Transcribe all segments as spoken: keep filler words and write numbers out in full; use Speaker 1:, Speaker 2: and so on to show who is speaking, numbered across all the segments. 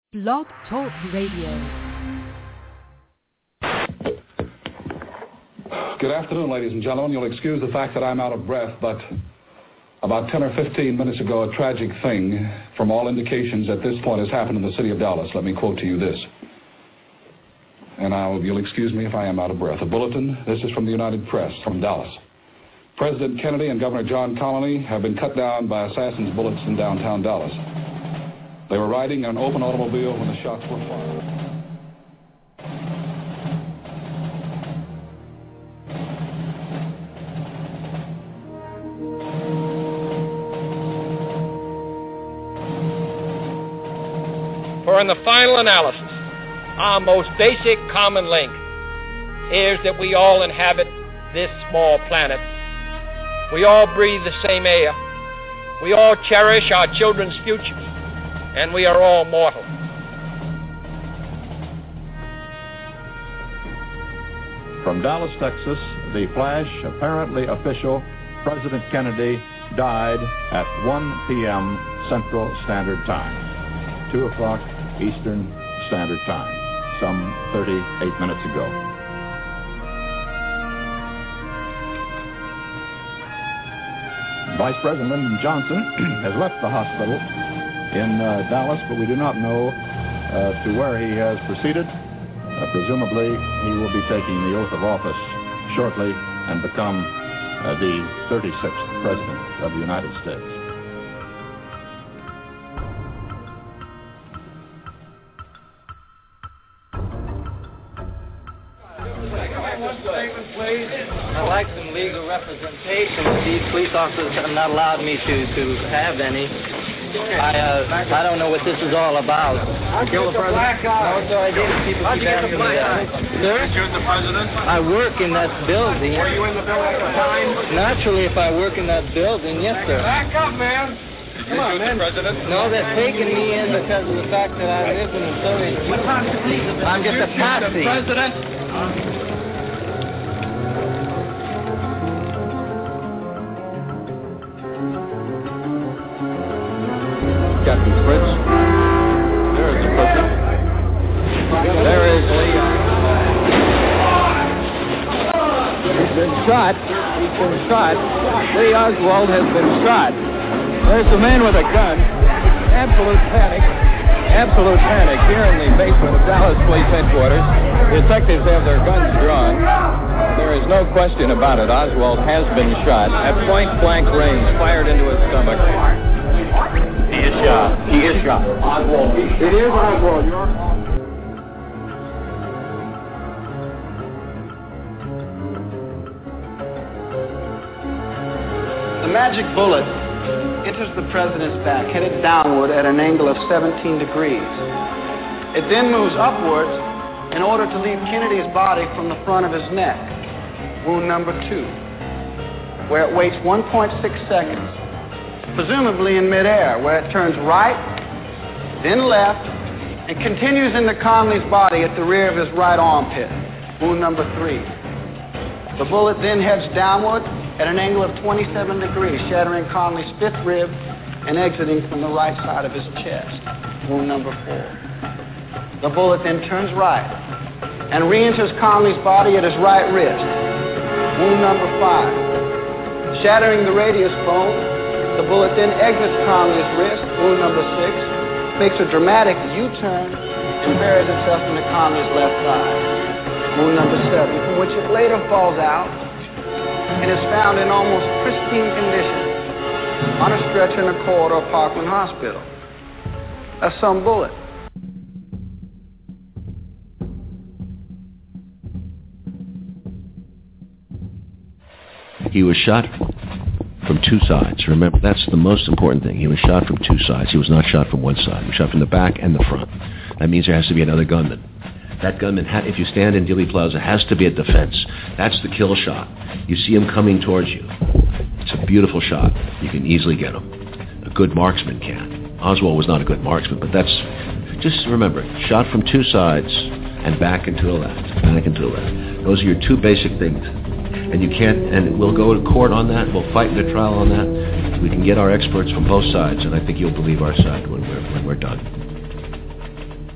Speaker 1: Blog Talk Radio.
Speaker 2: Good afternoon, ladies and gentlemen. You'll excuse the fact that I'm out of breath, but about ten or fifteen minutes ago, a tragic thing, from all indications at this point, has happened in the city of Dallas. Let me quote to you this. And I'll, you'll excuse me if I am out of breath. A bulletin, this is from the United Press, from Dallas. President Kennedy and Governor John Connally have been cut down by assassin's bullets in downtown Dallas. They were riding in an open automobile when the shots were fired.
Speaker 3: For in the final analysis, our most basic common link is that we all inhabit this small planet. We all breathe the same air. We all cherish our children's futures. And we are all mortal.
Speaker 4: From Dallas, Texas, the flash, apparently official, President Kennedy died at one p.m. Central Standard Time, two o'clock Eastern Standard Time, some thirty-eight minutes ago. Vice President Lyndon Johnson has left the hospital in uh, Dallas, but we do not know uh, to where he has proceeded. Uh, presumably, he will be taking the oath of office shortly and become uh, the thirty-sixth President of the United States.
Speaker 5: I'd like some legal representation. These police officers have not allowed me to, to have any. I uh, I don't know what this is all about.
Speaker 3: Kill the president?
Speaker 5: No, sir, I didn't. People keep asking me that. Sir?
Speaker 3: You're the president?
Speaker 5: I work in that building.
Speaker 3: Were you in the building at the time?
Speaker 5: Naturally, if I work in that building, yes, sir.
Speaker 3: Back up, man. Come on, man. The president?
Speaker 5: No, they're taking me in because of the fact that I live in the building. I'm just a patsy.
Speaker 3: The president?
Speaker 4: Captain Fritz. There is the president. There is Leon.
Speaker 6: He's been shot. He's been shot. Lee Oswald has been shot. There's a man with a gun. Absolute panic. Absolute panic here in the basement of Dallas Police Headquarters. Detectives have their guns drawn. There is no question about it. Oswald has been shot at point-blank range, fired into his stomach.
Speaker 4: He is shot. He is shot. Oswald.
Speaker 6: It is Oswald. You're...
Speaker 7: The magic bullet enters the president's back, headed downward at an angle of seventeen degrees. It then moves upwards in order to leave Kennedy's body from the front of his neck, wound number two, where it waits one point six seconds. Presumably in midair, where it turns right, then left, and continues into Connolly's body at the rear of his right armpit, wound number three. The bullet then heads downward at an angle of twenty-seven degrees, shattering Connolly's fifth rib and exiting from the right side of his chest, wound number four. The bullet then turns right and re-enters Connolly's body at his right wrist, wound number five. Shattering the radius bone, the bullet then exits Connolly's wrist, wound number six, makes a dramatic U-turn, and buries itself into Connolly's left thigh, wound number seven, from which it later falls out and is found in almost pristine condition on a stretcher in a corridor of Parkland Hospital. That's some bullet.
Speaker 8: He was shot from two sides. Remember, that's the most important thing. He was shot from two sides. He was not shot from one side. He was shot from the back and the front. That means there has to be another gunman. That gunman, ha- if you stand in Dealey Plaza, has to be at defense. That's the kill shot. You see him coming towards you. It's a beautiful shot. You can easily get him. A good marksman can. Oswald was not a good marksman, but that's... Just remember, shot from two sides and back and to the left, back and to the left. Those are your two basic things. And you can't, and we'll go to court on that, we'll fight in a trial on that. We can get our experts from both sides, and I think you'll believe our side when we're, when we're done.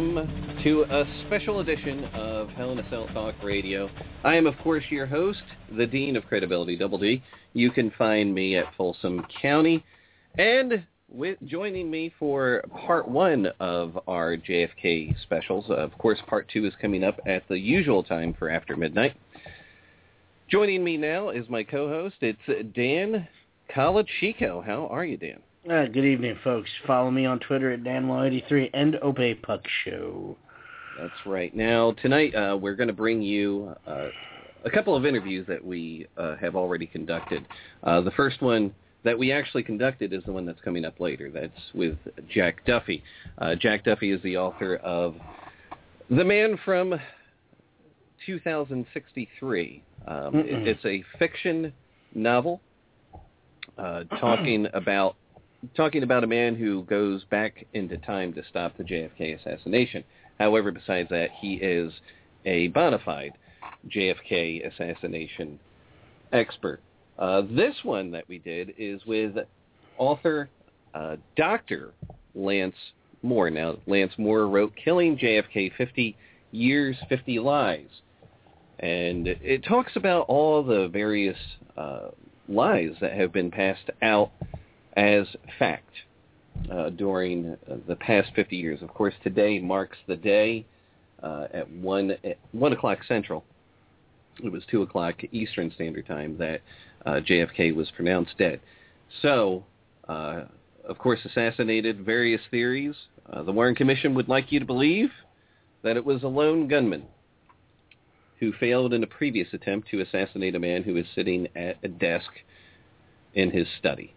Speaker 9: welcome to a special edition of Hell in a Cell Talk Radio. I am, of course, your host, the Dean of Credibility, Double D. You can find me at Folsom County. And with joining me for part one of our J F K specials, of course, part two is coming up at the usual time for after midnight. Joining me now is my co-host. It's Dan Colachico. How are you, Dan?
Speaker 10: Uh, good evening, folks. Follow me on Twitter at Dan Law eighty-three and Obey Puck Show.
Speaker 9: That's right. Now, tonight uh, we're going to bring you uh, a couple of interviews that we uh, have already conducted. Uh, the first one that we actually conducted is the one that's coming up later. That's with Jack Duffy. Uh, Jack Duffy is the author of The Man from two thousand sixty-three. Um, it, it's a fiction novel uh, talking about talking about a man who goes back into time to stop the J F K assassination. However, besides that, he is a bona fide J F K assassination expert. Uh, this one that we did is with author uh, Doctor Lance Moore. Now, Lance Moore wrote Killing J F K, fifty years, fifty lies. And it talks about all the various uh, lies that have been passed out as fact uh, during uh, the past fifty years. Of course, today marks the day uh, at one at one o'clock Central. It was two o'clock Eastern Standard Time that uh, J F K was pronounced dead. So, uh, of course, assassinated. Various theories. Uh, the Warren Commission would like you to believe that it was a lone gunman who failed in a previous attempt to assassinate a man who was sitting at a desk in his study.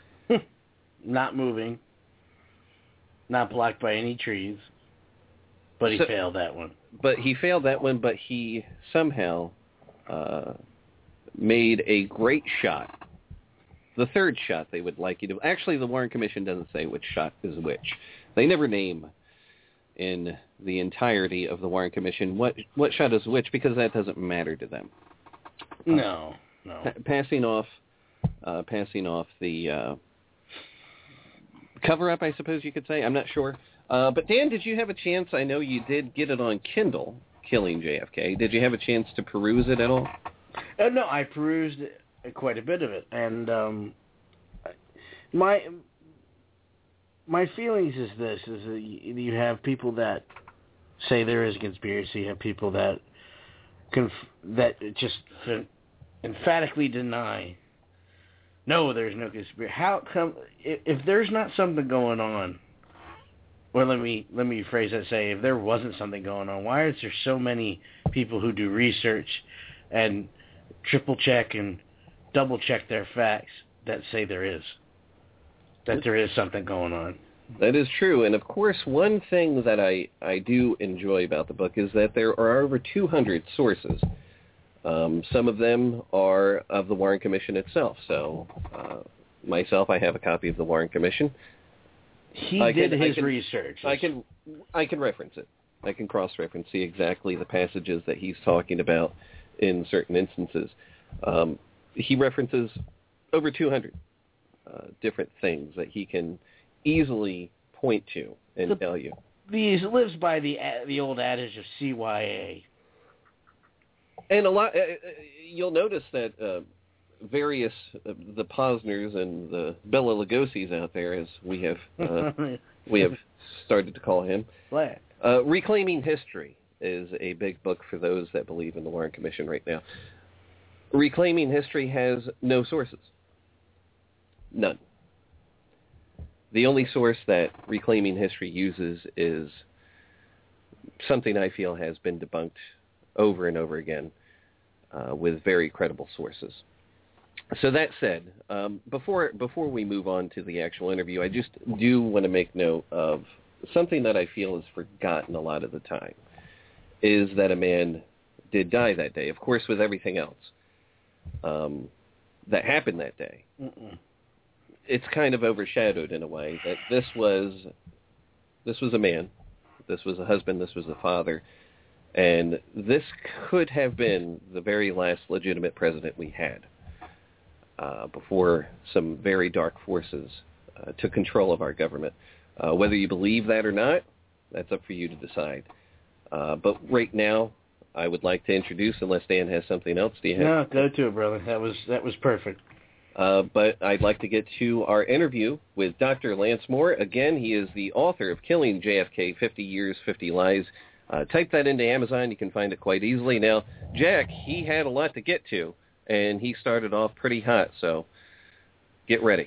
Speaker 10: Not moving. Not blocked by any trees. But he so, failed that one.
Speaker 9: But he failed that one, but he somehow uh, made a great shot. The third shot they would like you to... Actually, the Warren Commission doesn't say which shot is which. They never name in the entirety of the Warren Commission what what shot is which, because that doesn't matter to them.
Speaker 10: No, no.
Speaker 9: Pa- passing off, uh, passing off the uh, cover-up, I suppose you could say. I'm not sure. Uh, but Dan, did you have a chance? I know you did get it on Kindle, Killing J F K. Did you have a chance to peruse it at all?
Speaker 10: Uh, no, I perused quite a bit of it, and um, my my feelings is this: is that you have people that say there is a conspiracy, you have people that conf- that just emphatically deny, no, there's no conspiracy. How come if, if there's not something going on? Well, let me let me phrase that. Say, if there wasn't something going on, why is there so many people who do research and triple check and double check their facts that say there is, that there is something going on?
Speaker 9: That is true. And of course, one thing that I, I do enjoy about the book is that there are over two hundred sources. Um, some of them are of the Warren Commission itself. So uh, myself, I have a copy of the Warren Commission.
Speaker 10: He
Speaker 9: I
Speaker 10: did
Speaker 9: can,
Speaker 10: his
Speaker 9: I can,
Speaker 10: research.
Speaker 9: I can I can reference it. I can cross-reference, see exactly the passages that he's talking about in certain instances. Um, he references over two hundred uh, different things that he can easily point to and
Speaker 10: the,
Speaker 9: tell you.
Speaker 10: He lives by the the old adage of C Y A.
Speaker 9: And a lot, uh, you'll notice that uh, various, uh, the Posners and the Bela Lugosi's out there, as we have uh, we have started to call him.
Speaker 10: What?
Speaker 9: Uh, Reclaiming History is a big book for those that believe in the Warren Commission right now. Reclaiming History has no sources. None. The only source that Reclaiming History uses is something I feel has been debunked over and over again uh, with very credible sources. So that said, um, before before we move on to the actual interview, I just do want to make note of something that I feel is forgotten a lot of the time, is that a man did die that day. Of course, with everything else um, that happened that day,
Speaker 10: Mm-mm.
Speaker 9: it's kind of overshadowed in a way that this was this was a man, this was a husband, this was a father, and this could have been the very last legitimate president we had uh, before some very dark forces uh, took control of our government. Uh, whether you believe that or not, that's up for you to decide. Uh, but right now, I would like to introduce, unless Dan has something else. Do you have?
Speaker 10: No, go to it, brother. That was that was perfect.
Speaker 9: Uh, but I'd like to get to our interview with Doctor Lance Moore. Again, he is the author of Killing J F K, fifty years, fifty lies. Uh, type that into Amazon. You can find it quite easily. Now, Jack, he had a lot to get to, and he started off pretty hot, so get ready.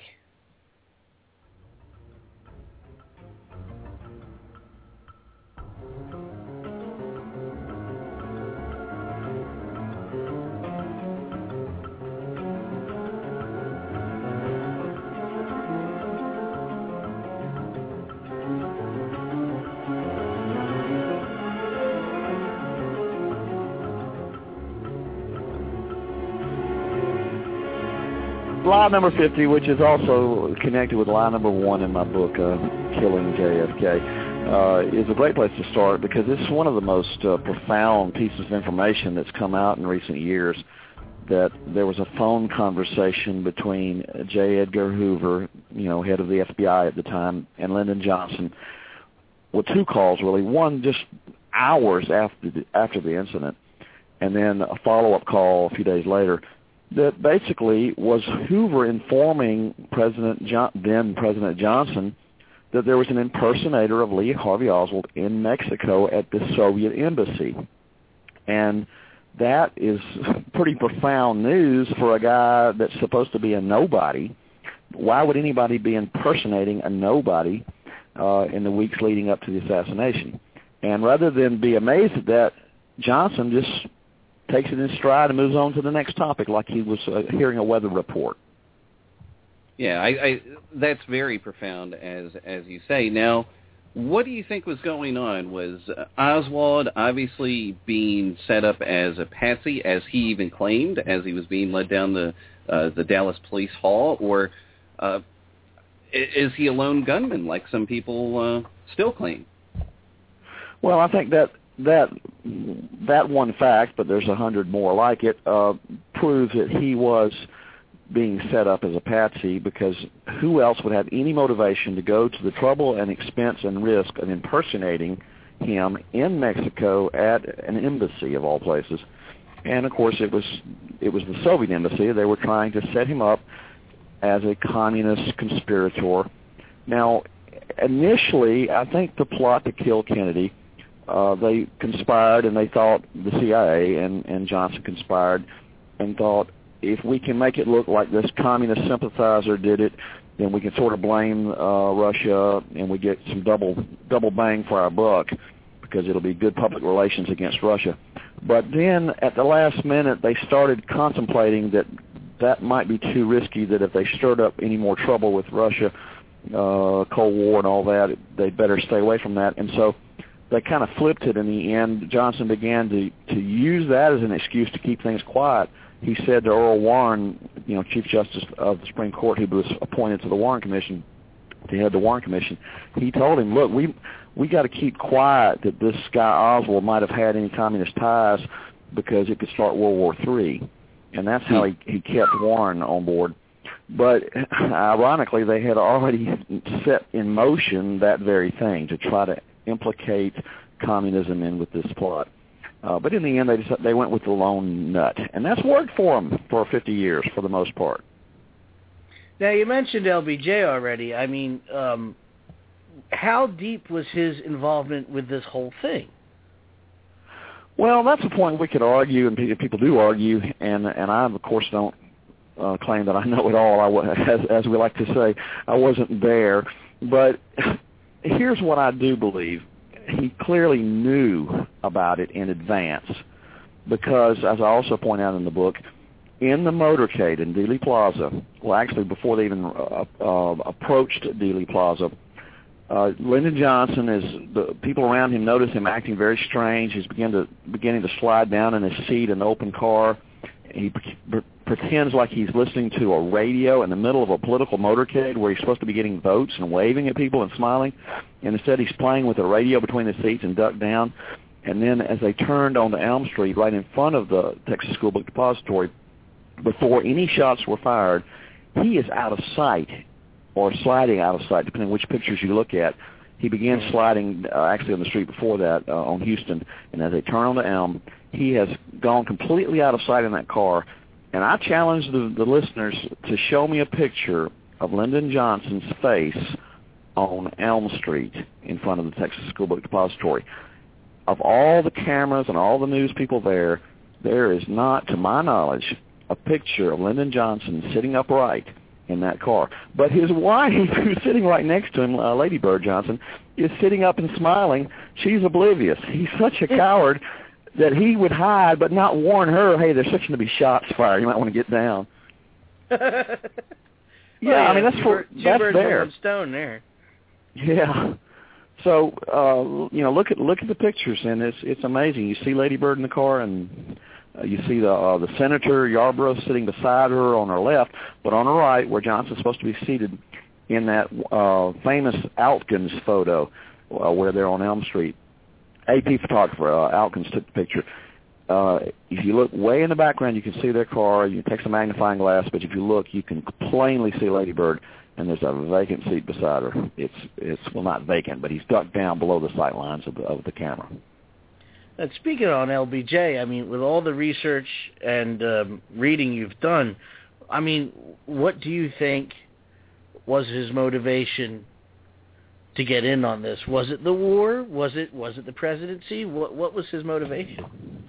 Speaker 4: Lie number fifty, which is also connected with lie number one in my book, uh, Killing J F K, uh, is a great place to start because it's one of the most uh, profound pieces of information that's come out in recent years, that there was a phone conversation between J. Edgar Hoover, you know, head of the F B I at the time, and Lyndon Johnson, with two calls, really. One just hours after the, after the incident, and then a follow-up call a few days later, that basically was Hoover informing President John, then President Johnson, that there was an impersonator of Lee Harvey Oswald in Mexico at the Soviet embassy. And that is pretty profound news for a guy that's supposed to be a nobody. Why would anybody be impersonating a nobody uh, in the weeks leading up to the assassination? And rather than be amazed at that, Johnson just takes it in stride and moves on to the next topic like he was uh, hearing a weather report.
Speaker 9: Yeah, I, I, that's very profound, as as you say. Now, what do you think was going on? Was uh, Oswald obviously being set up as a patsy, as he even claimed, as he was being led down the uh, the Dallas Police Hall, or uh, is he a lone gunman, like some people uh, still claim?
Speaker 4: Well, I think that that that one fact, but there's a hundred more like it, uh, proves that he was being set up as a patsy, because who else would have any motivation to go to the trouble and expense and risk of impersonating him in Mexico at an embassy of all places? And of course, it was it was the Soviet embassy. They were trying to set him up as a communist conspirator. Now, initially, I think the plot to kill Kennedy, Uh, they conspired, and they thought, the C I A and, and Johnson conspired and thought, if we can make it look like this communist sympathizer did it, then we can sort of blame uh, Russia, and we get some double double bang for our buck, because it'll be good public relations against Russia. But then at the last minute, they started contemplating that that might be too risky, that if they stirred up any more trouble with Russia, uh, Cold War and all that, they'd better stay away from that. And so they kind of flipped it in the end. Johnson began to, to use that as an excuse to keep things quiet. He said to Earl Warren, you know, Chief Justice of the Supreme Court, who was appointed to the Warren Commission, to head the Warren Commission, he told him, look, we we got to keep quiet that this guy Oswald might have had any communist ties, because it could start World War Three. And that's how he, he kept Warren on board. But ironically, they had already set in motion that very thing, to try to implicate communism in with this plot. Uh, but in the end, they just, they went with the lone nut. And that's worked for them for fifty years, for the most part.
Speaker 10: Now, you mentioned L B J already. I mean, um, how deep was his involvement with this whole thing?
Speaker 4: Well, that's a point we could argue, and people do argue, and and I, of course, don't uh, claim that I know it all. I, as, as we like to say, I wasn't there. But here's what I do believe. He clearly knew about it in advance, because, as I also point out in the book, in the motorcade in Dealey Plaza, well, actually before they even uh, uh, approached Dealey Plaza, uh, Lyndon Johnson, is the people around him notice him acting very strange. He's begin to beginning to slide down in his seat in the open car. He pre- pretends like he's listening to a radio in the middle of a political motorcade where he's supposed to be getting votes and waving at people and smiling. And instead he's playing with a radio between the seats and ducked down. And then as they turned onto Elm Street right in front of the Texas School Book Depository, before any shots were fired, he is out of sight, or sliding out of sight, depending on which pictures you look at. He began sliding uh, actually on the street before that uh, on Houston, and as they turn on the Elm, he has gone completely out of sight in that car. And I challenge the, the listeners to show me a picture of Lyndon Johnson's face on Elm Street in front of the Texas School Book Depository. Of all the cameras and all the news people there, there is not, to my knowledge, a picture of Lyndon Johnson sitting upright in that car. But his wife, who's sitting right next to him, uh, Lady Bird Johnson, is sitting up and smiling. She's oblivious. He's such a coward that he would hide but not warn her, hey, there's fixing to be shots fired. You might want to get down.
Speaker 10: yeah,
Speaker 4: well, I mean, that's for
Speaker 10: two
Speaker 4: that's
Speaker 10: birds
Speaker 4: there.
Speaker 10: with one stone there.
Speaker 4: Yeah. So uh, you know, look at look at the pictures, and it's it's amazing. You see Lady Bird in the car, and uh, you see the uh, the Senator Yarborough sitting beside her on her left, but on her right, where Johnson's supposed to be seated in that uh, famous Altkins photo uh, where they're on Elm Street. A P photographer uh, Altkins took the picture. Uh, if you look way in the background, you can see their car. You take some magnifying glass, but if you look, you can plainly see Lady Bird. And there's a vacant seat beside her. It's it's well not vacant, but he's ducked down below the sight lines of the, of the camera.
Speaker 10: And speaking on L B J, I mean, with all the research and um, reading you've done, I mean, what do you think was his motivation to get in on this? Was it the war? Was it was it the presidency? What what was his motivation?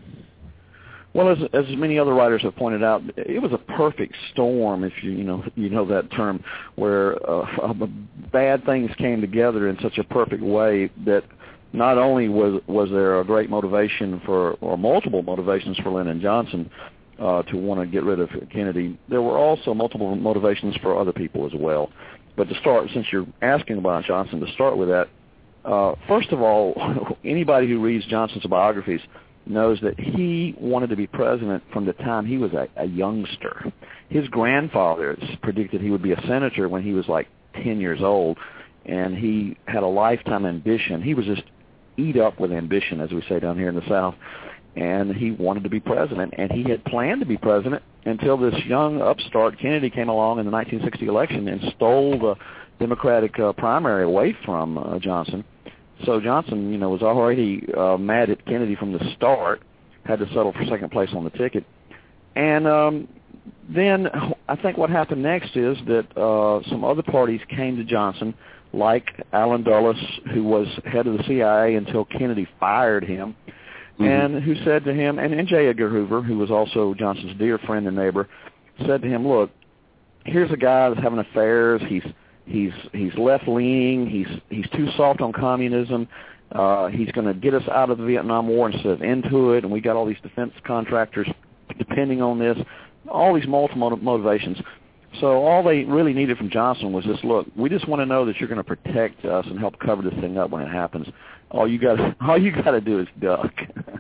Speaker 4: Well, as as many other writers have pointed out, it was a perfect storm, if you you know you know that term, where uh, bad things came together in such a perfect way that not only was was there a great motivation for, or multiple motivations for Lyndon Johnson uh, to want to get rid of Kennedy, there were also multiple motivations for other people as well. But to start, since you're asking about Johnson, to start with that, uh, first of all, anybody who reads Johnson's biographies knows that he wanted to be president from the time he was a, a youngster. His grandfather predicted he would be a senator when he was like ten years old, and he had a lifetime ambition. He was just eat up with ambition, as we say down here in the South, and he wanted to be president, and he had planned to be president until this young upstart Kennedy came along in the nineteen sixty election and stole the Democratic uh, primary away from uh, Johnson. So Johnson, you know, was already uh, mad at Kennedy from the start, had to settle for second place on the ticket. And um, then I think what happened next is that uh, some other parties came to Johnson, like Allen Dulles, who was head of the C I A until Kennedy fired him, mm-hmm. and who said to him, and, and J. Edgar Hoover, who was also Johnson's dear friend and neighbor, said to him, look, here's a guy that's having affairs. He's He's he's left-leaning. He's he's too soft on communism. Uh, he's going to get us out of the Vietnam War instead of into it. And we got all these defense contractors depending on this. All these multiple motivations. So all they really needed from Johnson was this: look, we just want to know that you're going to protect us and help cover this thing up when it happens. All you got all you got to do is duck.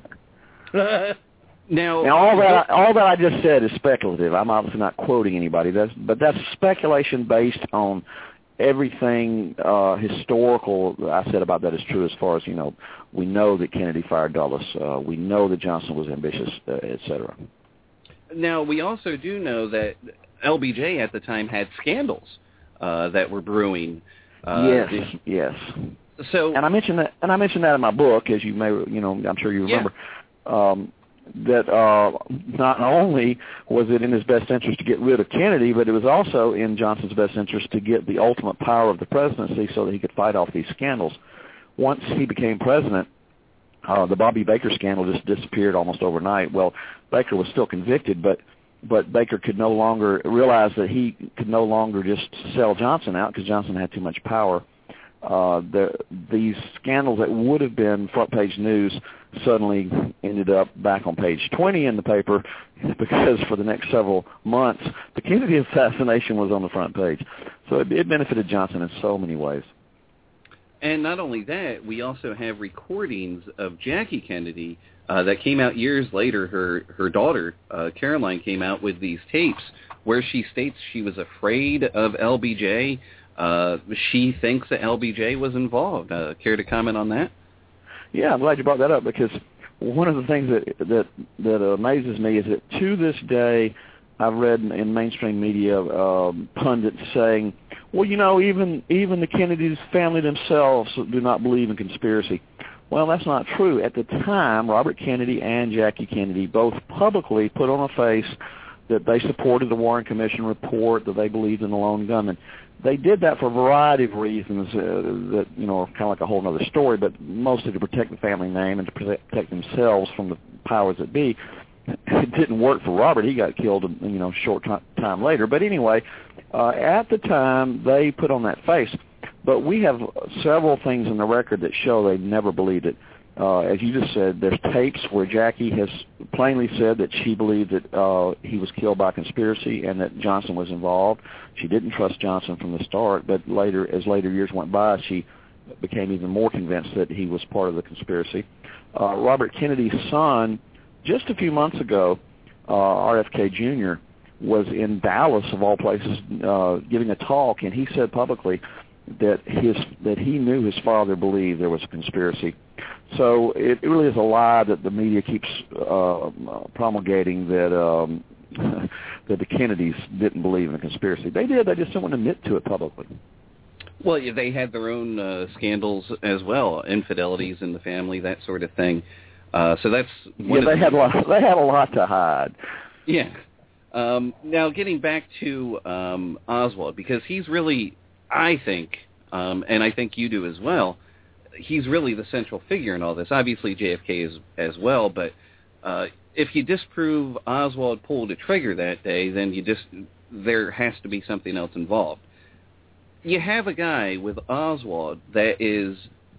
Speaker 9: Now,
Speaker 4: now, all that I, all that I just said is speculative. I'm obviously not quoting anybody. That's but that's speculation based on everything uh, historical I said about that is true. As far as you know, we know that Kennedy fired Dulles. Uh, we know that Johnson was ambitious, uh, et cetera.
Speaker 9: Now, we also do know that L B J at the time had scandals uh, that were brewing. Uh,
Speaker 4: yes,
Speaker 9: the,
Speaker 4: yes.
Speaker 9: So,
Speaker 4: and I mentioned that, and I mentioned that in my book, as you may, you know, I'm sure you remember. Yeah. Um, that uh, not only was it in his best interest to get rid of Kennedy, but it was also in Johnson's best interest to get the ultimate power of the presidency so that he could fight off these scandals. Once he became president, uh, the Bobby Baker scandal just disappeared almost overnight. Well, Baker was still convicted, but but Baker could no longer realize that he could no longer just sell Johnson out because Johnson had too much power. Uh, the, these scandals that would have been front-page news suddenly ended up back on page twenty in the paper because for the next several months, the Kennedy assassination was on the front page. So it, it benefited Johnson in so many ways.
Speaker 9: And not only that, we also have recordings of Jackie Kennedy uh, that came out years later. Her, her daughter, uh, Caroline, came out with these tapes where she states she was afraid of L B J. Uh, she thinks that L B J was involved. Uh, care to comment on that?
Speaker 4: Yeah, I'm glad you brought that up because one of the things that that, that amazes me is that to this day I've read in, in mainstream media um, pundits saying, well, you know, even even the Kennedy's family themselves do not believe in conspiracy. Well, that's not true. At the time, Robert Kennedy and Jackie Kennedy both publicly put on a face that they supported the Warren Commission report, that they believed in the lone gunman. They did that for a variety of reasons uh, that, you know, are kind of like a whole other story, but mostly to protect the family name and to protect themselves from the powers that be. It didn't work for Robert. He got killed, you know, a short t- time later. But anyway, uh, at the time, they put on that face. But we have several things in the record that show they never believed it. Uh, as you just said, there's tapes where Jackie has plainly said that she believed that uh, he was killed by conspiracy and that Johnson was involved. She didn't trust Johnson from the start, but later, as later years went by, she became even more convinced that he was part of the conspiracy. Uh, Robert Kennedy's son, just a few months ago, uh, R F K Junior, was in Dallas, of all places, uh, giving a talk, and he said publicly that his that he knew his father believed there was a conspiracy. So it, it really is a lie that the media keeps uh, promulgating that um, that the Kennedys didn't believe in a conspiracy. They did. They just didn't want to admit to it publicly.
Speaker 9: Well, yeah, they had their own uh, scandals as well, infidelities in the family, that sort of thing. Uh, so that's one
Speaker 4: yeah. They
Speaker 9: of the
Speaker 4: had a lot. They had a lot to hide.
Speaker 9: Yeah. Um, now, getting back to um, Oswald, because he's really, I think, um, and I think you do as well, he's really the central figure in all this. Obviously, J F K is as well, but uh, if you disprove Oswald pulled a trigger that day, then you just there has to be something else involved. You have a guy with Oswald that is,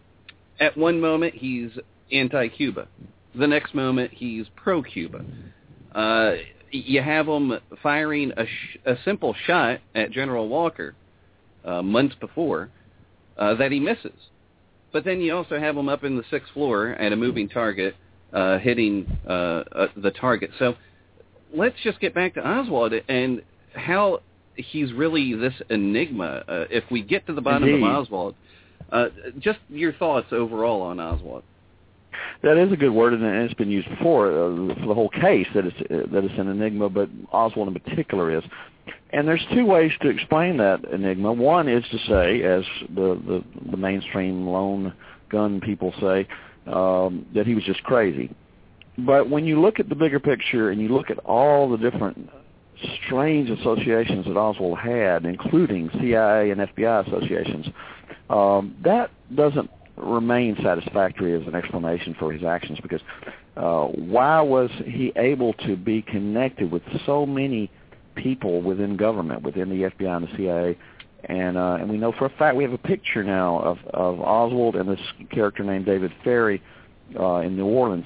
Speaker 9: at one moment, he's anti-Cuba. The next moment, he's pro-Cuba. Uh, you have him firing a, sh- a simple shot at General Walker uh, months before uh, that he misses. But then you also have him up in the sixth floor at a moving target, uh, hitting uh, uh, the target. So let's just get back to Oswald and how he's really this enigma. Uh, if we get to the bottom
Speaker 4: Indeed.
Speaker 9: of Oswald, uh, just your thoughts overall on Oswald.
Speaker 4: That is a good word, and it's been used before uh, for the whole case that it's uh, that it's an enigma, but Oswald in particular is. And there's two ways to explain that enigma. One is to say, as the the, the mainstream lone gun people say, um, that he was just crazy. But when you look at the bigger picture and you look at all the different strange associations that Oswald had, including C I A and F B I associations, um, that doesn't remain satisfactory as an explanation for his actions, because uh, why was he able to be connected with so many people within government, within the F B I and the C I A? And uh, and we know for a fact, we have a picture now of, of Oswald and this character named David Ferrie uh, in New Orleans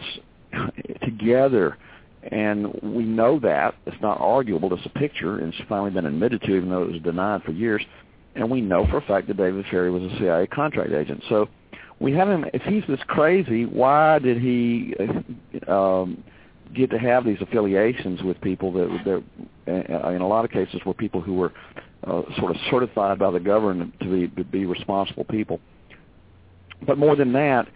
Speaker 4: together. And we know that. It's not arguable. It's a picture, and it's finally been admitted to, even though it was denied for years. And we know for a fact that David Ferrie was a C I A contract agent. So we have him, if he's this crazy, why did he um, get to have these affiliations with people that, that in a lot of cases, were people who were uh, sort of certified by the government to be, to be responsible people? But more than that,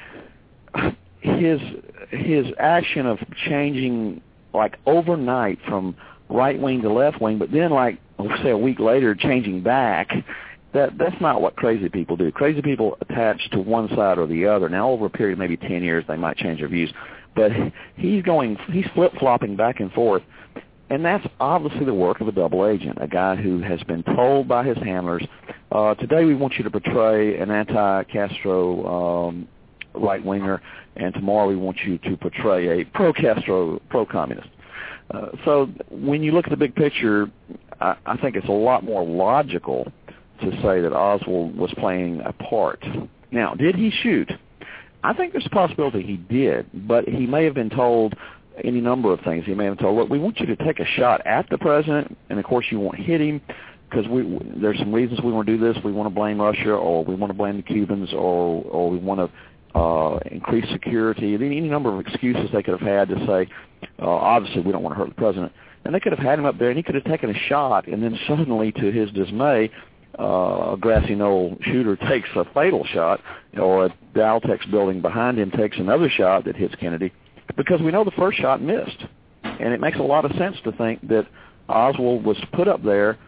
Speaker 4: his his action of changing, like, overnight from right wing to left wing, but then, like, say a week later, changing back, that that's not what crazy people do. Crazy people attach to one side or the other. Now, over a period of maybe ten years, they might change their views. But he's going, he's flip-flopping back and forth, and that's obviously the work of a double agent, a guy who has been told by his handlers, uh, today we want you to portray an anti-Castro um, right-winger, and tomorrow we want you to portray a pro-Castro, pro-communist. Uh, so when you look at the big picture, I, I think it's a lot more logical to say that Oswald was playing a part. Now, did he shoot? I think there's a possibility he did, but he may have been told any number of things. He may have been told, look, we want you to take a shot at the president, and of course you won't hit him, because we, there's some reasons we want to do this. We want to blame Russia, or we want to blame the Cubans, or, or we want to Uh, increase security, any, any number of excuses they could have had to say, uh, obviously we don't want to hurt the president. And they could have had him up there, and he could have taken a shot, and then suddenly, to his dismay, uh, a grassy knoll shooter takes a fatal shot, or a Daltex building behind him takes another shot that hits Kennedy, because we know the first shot missed. And it makes a lot of sense to think that Oswald was put up there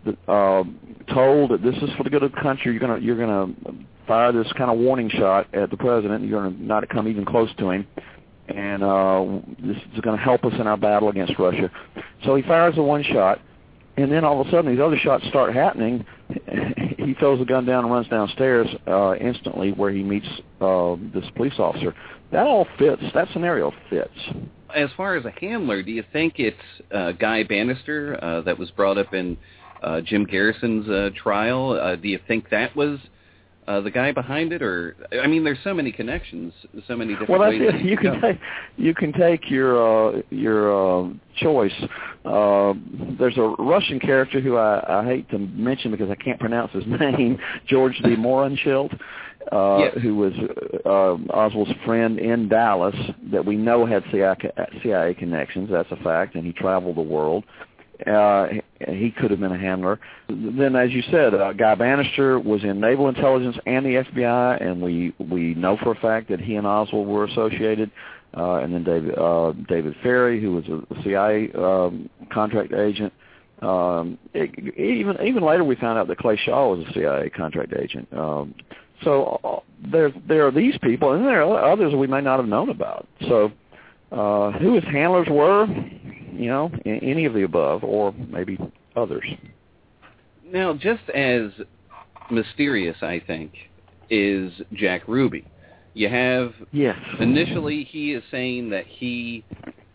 Speaker 4: uh, told that this is for the good of the country. You're gonna you're gonna fire this kind of warning shot at the president. You're gonna not come even close to him, and uh, this is going to help us in our battle against Russia. So he fires the one shot, and then all of a sudden these other shots start happening. He throws the gun down and runs downstairs uh, instantly, where he meets uh, this police officer. That all fits. That scenario fits.
Speaker 9: As far as a handler, do you think it's uh, Guy Bannister uh, that was brought up in uh, Jim Garrison's uh, trial? Uh, do you think that was uh, the guy behind it, or I mean, there's so many connections, so many different
Speaker 4: well, that's
Speaker 9: ways.
Speaker 4: It. You can take you can take your uh, your uh, choice. Uh, there's a Russian character who I, I hate to mention because I can't pronounce his name, George D. Mohrenschildt. Uh, yes. Who was uh, Oswald's friend in Dallas that we know had C I A connections. That's a fact, and he traveled the world. Uh, he could have been a handler. Then, as you said, uh, Guy Bannister was in Naval Intelligence and the F B I, and we, we know for a fact that he and Oswald were associated. Uh, and then David uh, David Ferry, who was a C I A um, contract agent. Um, it, even even later, we found out that Clay Shaw was a C I A contract agent. Um, So uh, there, there are these people, and there are others we may not have known about. So uh, who his handlers were, you know, any of the above, or maybe others.
Speaker 9: Now, just as mysterious, I think, is Jack Ruby. You have
Speaker 4: yes.
Speaker 9: Initially, he is saying that he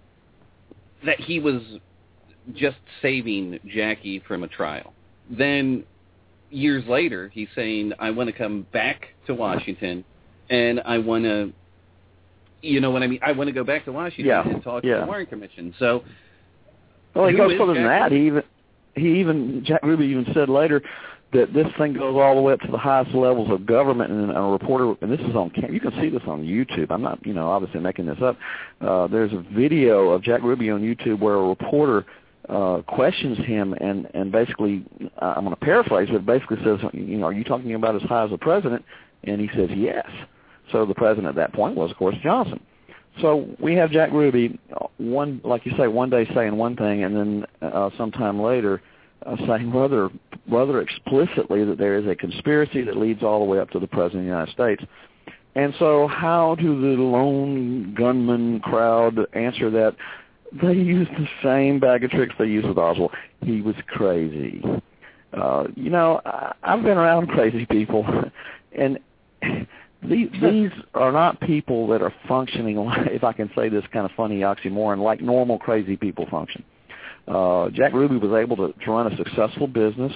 Speaker 9: that he was just saving Jackie from a trial. Then years later, he's saying, I want to come back to Washington, and I want to, you know what I mean? I want to go back to Washington
Speaker 4: yeah.
Speaker 9: and talk
Speaker 4: yeah.
Speaker 9: to the Warren Commission. So,
Speaker 4: well, he goes further
Speaker 9: Jack
Speaker 4: than that. He even, he even, Jack Ruby even said later that this thing goes all the way up to the highest levels of government, and a reporter, and this is on, you can see this on YouTube. I'm not, you know, obviously making this up. Uh, there's a video of Jack Ruby on YouTube where a reporter Uh, questions him and, and basically, uh, I'm going to paraphrase, but basically says, you know, are you talking about as high as the president? And he says, yes. So the president at that point was, of course, Johnson. So we have Jack Ruby, one, like you say, one day saying one thing, and then uh, sometime later uh, saying rather, rather explicitly that there is a conspiracy that leads all the way up to the president of the United States. And so how do the lone gunman crowd answer that? They used the same bag of tricks they used with Oswald. He was crazy. Uh, you know, I, I've been around crazy people, and these, these are not people that are functioning, like, if I can say this kind of funny oxymoron, like normal crazy people function. Uh, Jack Ruby was able to, to run a successful business.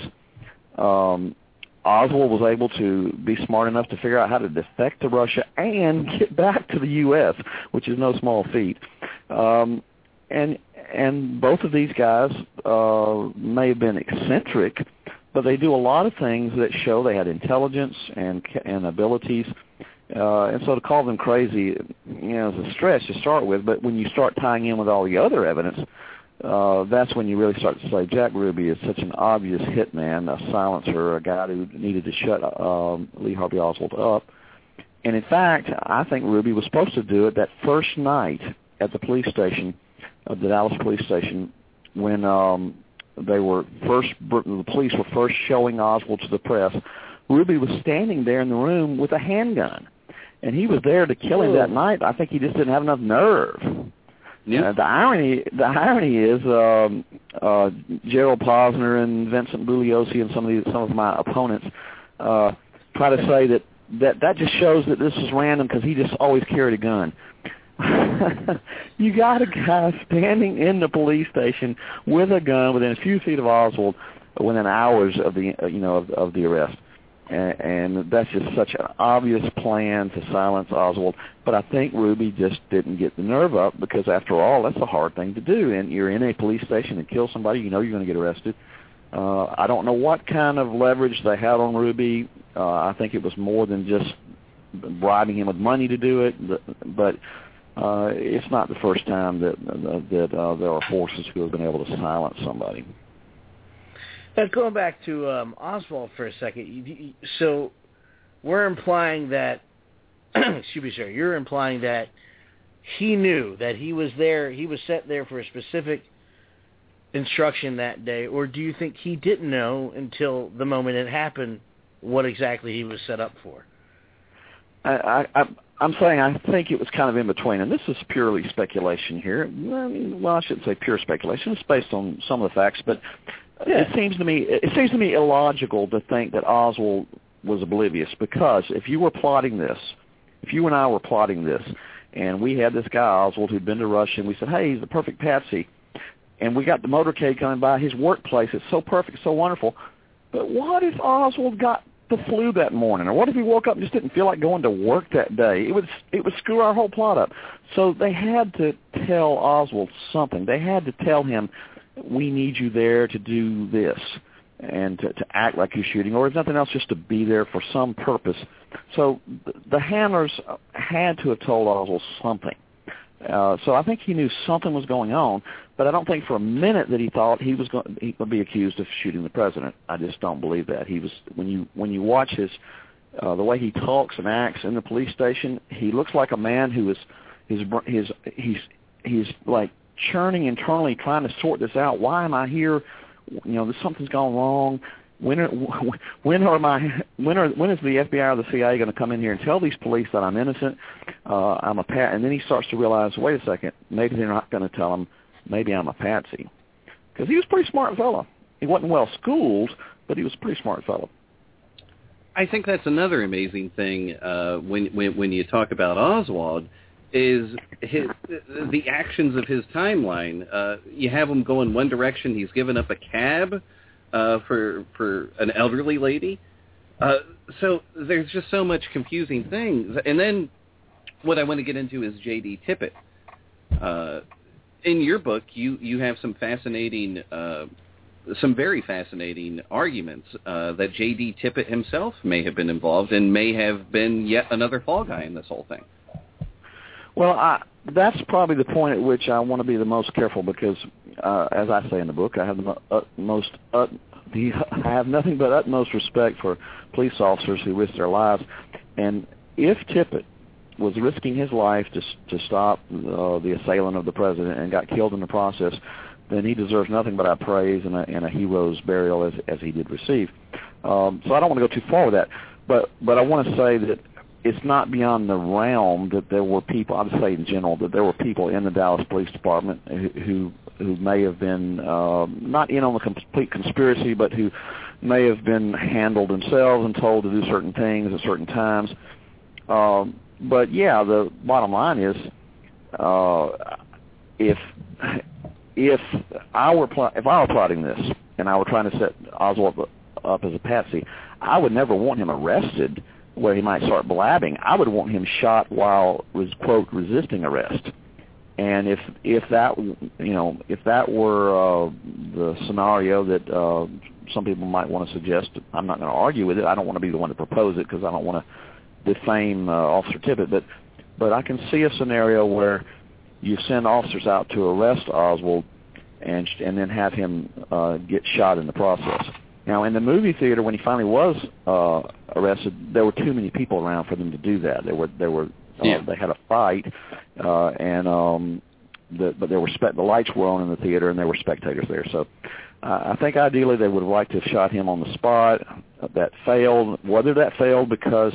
Speaker 4: Um, Oswald was able to be smart enough to figure out how to defect to Russia and get back to the U S, which is no small feat. Um, And and both of these guys uh, may have been eccentric, but they do a lot of things that show they had intelligence and and abilities. Uh, and so to call them crazy, you know, is a stretch to start with. But when you start tying in with all the other evidence, uh, that's when you really start to say Jack Ruby is such an obvious hitman, a silencer, a guy who needed to shut um, Lee Harvey Oswald up. And in fact, I think Ruby was supposed to do it that first night at the police station. Of the Dallas police station, when um, they were first, the police were first showing Oswald to the press. Ruby was standing there in the room with a handgun, and he was there to kill him that night. I think he just didn't have enough nerve. Yeah. Uh, the irony, the irony is, um, uh, Gerald Posner and Vincent Bugliosi and some of these, some of my opponents uh, try to say that, that that just shows that this is random because he just always carried a gun. You got a guy standing in the police station with a gun within a few feet of Oswald within hours of the you know of, of the arrest, and, and that's just such an obvious plan to silence Oswald. But I think Ruby just didn't get the nerve up because, after all, that's a hard thing to do. And you're in a police station and kill somebody, you know you're going to get arrested. Uh, I don't know what kind of leverage they had on Ruby. Uh, I think it was more than just bribing him with money to do it, but. Uh, it's not the first time that uh, that uh, there are forces who have been able to silence somebody.
Speaker 10: Now, going back to um, Oswald for a second, you, you, so we're implying that, excuse me, sir, you're implying that he knew that he was there, he was set there for a specific instruction that day, or do you think he didn't know until the moment it happened what exactly he was set up for?
Speaker 4: I, I, I'm saying I think it was kind of in between, and this is purely speculation here. I mean, well, I shouldn't say pure speculation. It's based on some of the facts, but yeah. it seems to me it seems to me illogical to think that Oswald was oblivious, because if you were plotting this, if you and I were plotting this, and we had this guy Oswald who'd been to Russia, and we said, hey, he's the perfect patsy, and we got the motorcade coming by his workplace, it's so perfect, so wonderful, but what if Oswald got the flu that morning, or what if he woke up and just didn't feel like going to work that day? It would it would screw our whole plot up. So they had to tell Oswald something. They had to tell him, we need you there to do this, and to, to act like you're shooting, or if nothing else, just to be there for some purpose. So the handlers had to have told Oswald something. Uh, so I think he knew something was going on, but I don't think for a minute that he thought he was going he would be accused of shooting the president. I just don't believe that. He was when you when you watch his uh, the way he talks and acts in the police station, he looks like a man who is his his he's he's like churning internally, trying to sort this out. Why am I here? You know, something's gone wrong. When are, when are my when are when is the F B I or the C I A going to come in here and tell these police that I'm innocent? Uh, I'm a pat, and then he starts to realize, wait a second, maybe they're not going to tell him. Maybe I'm a patsy, because he was a pretty smart fellow. He wasn't well schooled, but he was a pretty smart fellow.
Speaker 9: I think that's another amazing thing uh, when, when when you talk about Oswald is his, the actions of his timeline. Uh, you have him go in one direction. He's given up a cab uh, for for an elderly lady. Uh, so there's just so much confusing things. And then what I want to get into is J D. Tippit. Uh, in your book, you, you have some fascinating, uh, some very fascinating arguments uh, that J D. Tippit himself may have been involved and may have been yet another fall guy in this whole thing.
Speaker 4: Well, I, that's probably the point at which I want to be the most careful, because, uh, as I say in the book, I have the utmost, ut, the, I have nothing but utmost respect for police officers who risk their lives. And if Tippit was risking his life to to stop uh, the assailant of the president and got killed in the process, then he deserves nothing but our praise and a, and a hero's burial, as as he did receive. Um, so I don't want to go too far with that, but but I want to say that it's not beyond the realm that there were people, I'd say in general, that there were people in the Dallas Police Department who who, who may have been uh, not in on the complete conspiracy, but who may have been handled themselves and told to do certain things at certain times. Um, But yeah, the bottom line is, uh, if if I were pl- if I were plotting this and I were trying to set Oswald up as a patsy, I would never want him arrested where he might start blabbing. I would want him shot while was quote resisting arrest. And if if that you know if that were uh, the scenario that uh, some people might want to suggest, I'm not going to argue with it. I don't want to be the one to propose it, because I don't want to defame uh, Officer Tippit, but but I can see a scenario where you send officers out to arrest Oswald and and then have him uh, get shot in the process. Now, in the movie theater, when he finally was uh, arrested, there were too many people around for them to do that. There were there were uh, yeah. They had a fight, uh, and um, the, but there were spe- the lights were on in the theater, and there were spectators there. So uh, I think ideally they would have liked to have shot him on the spot. That failed. Whether that failed because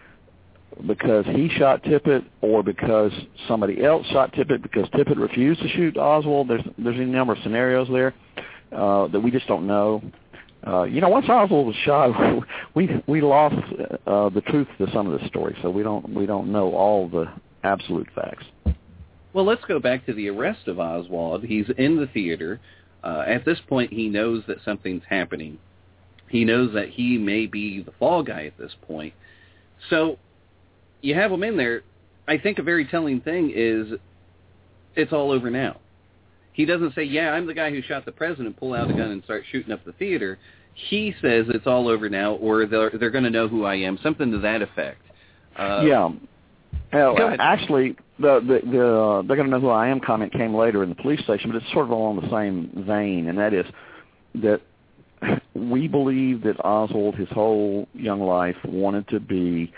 Speaker 4: because he shot Tippit or because somebody else shot Tippit because Tippit refused to shoot Oswald. There's there's a number of scenarios there uh, that we just don't know. Uh, you know, once Oswald was shot, we we lost uh, the truth to some of the story, so we don't we don't know all the absolute facts.
Speaker 9: Well, let's go back to the arrest of Oswald. He's in the theater. Uh, at this point, he knows that something's happening. He knows that he may be the fall guy at this point. So you have him in there. I think a very telling thing is it's all over now. He doesn't say, yeah, I'm the guy who shot the president, pull out a gun and start shooting up the theater. He says it's all over now, or they're, they're going to know who I am, something to that effect. Uh,
Speaker 4: yeah. Well, actually, the, the, the, uh, they're going to know who I am comment came later in the police station, but it's sort of along the same vein, and that is that we believe that Oswald, his whole young life, wanted to be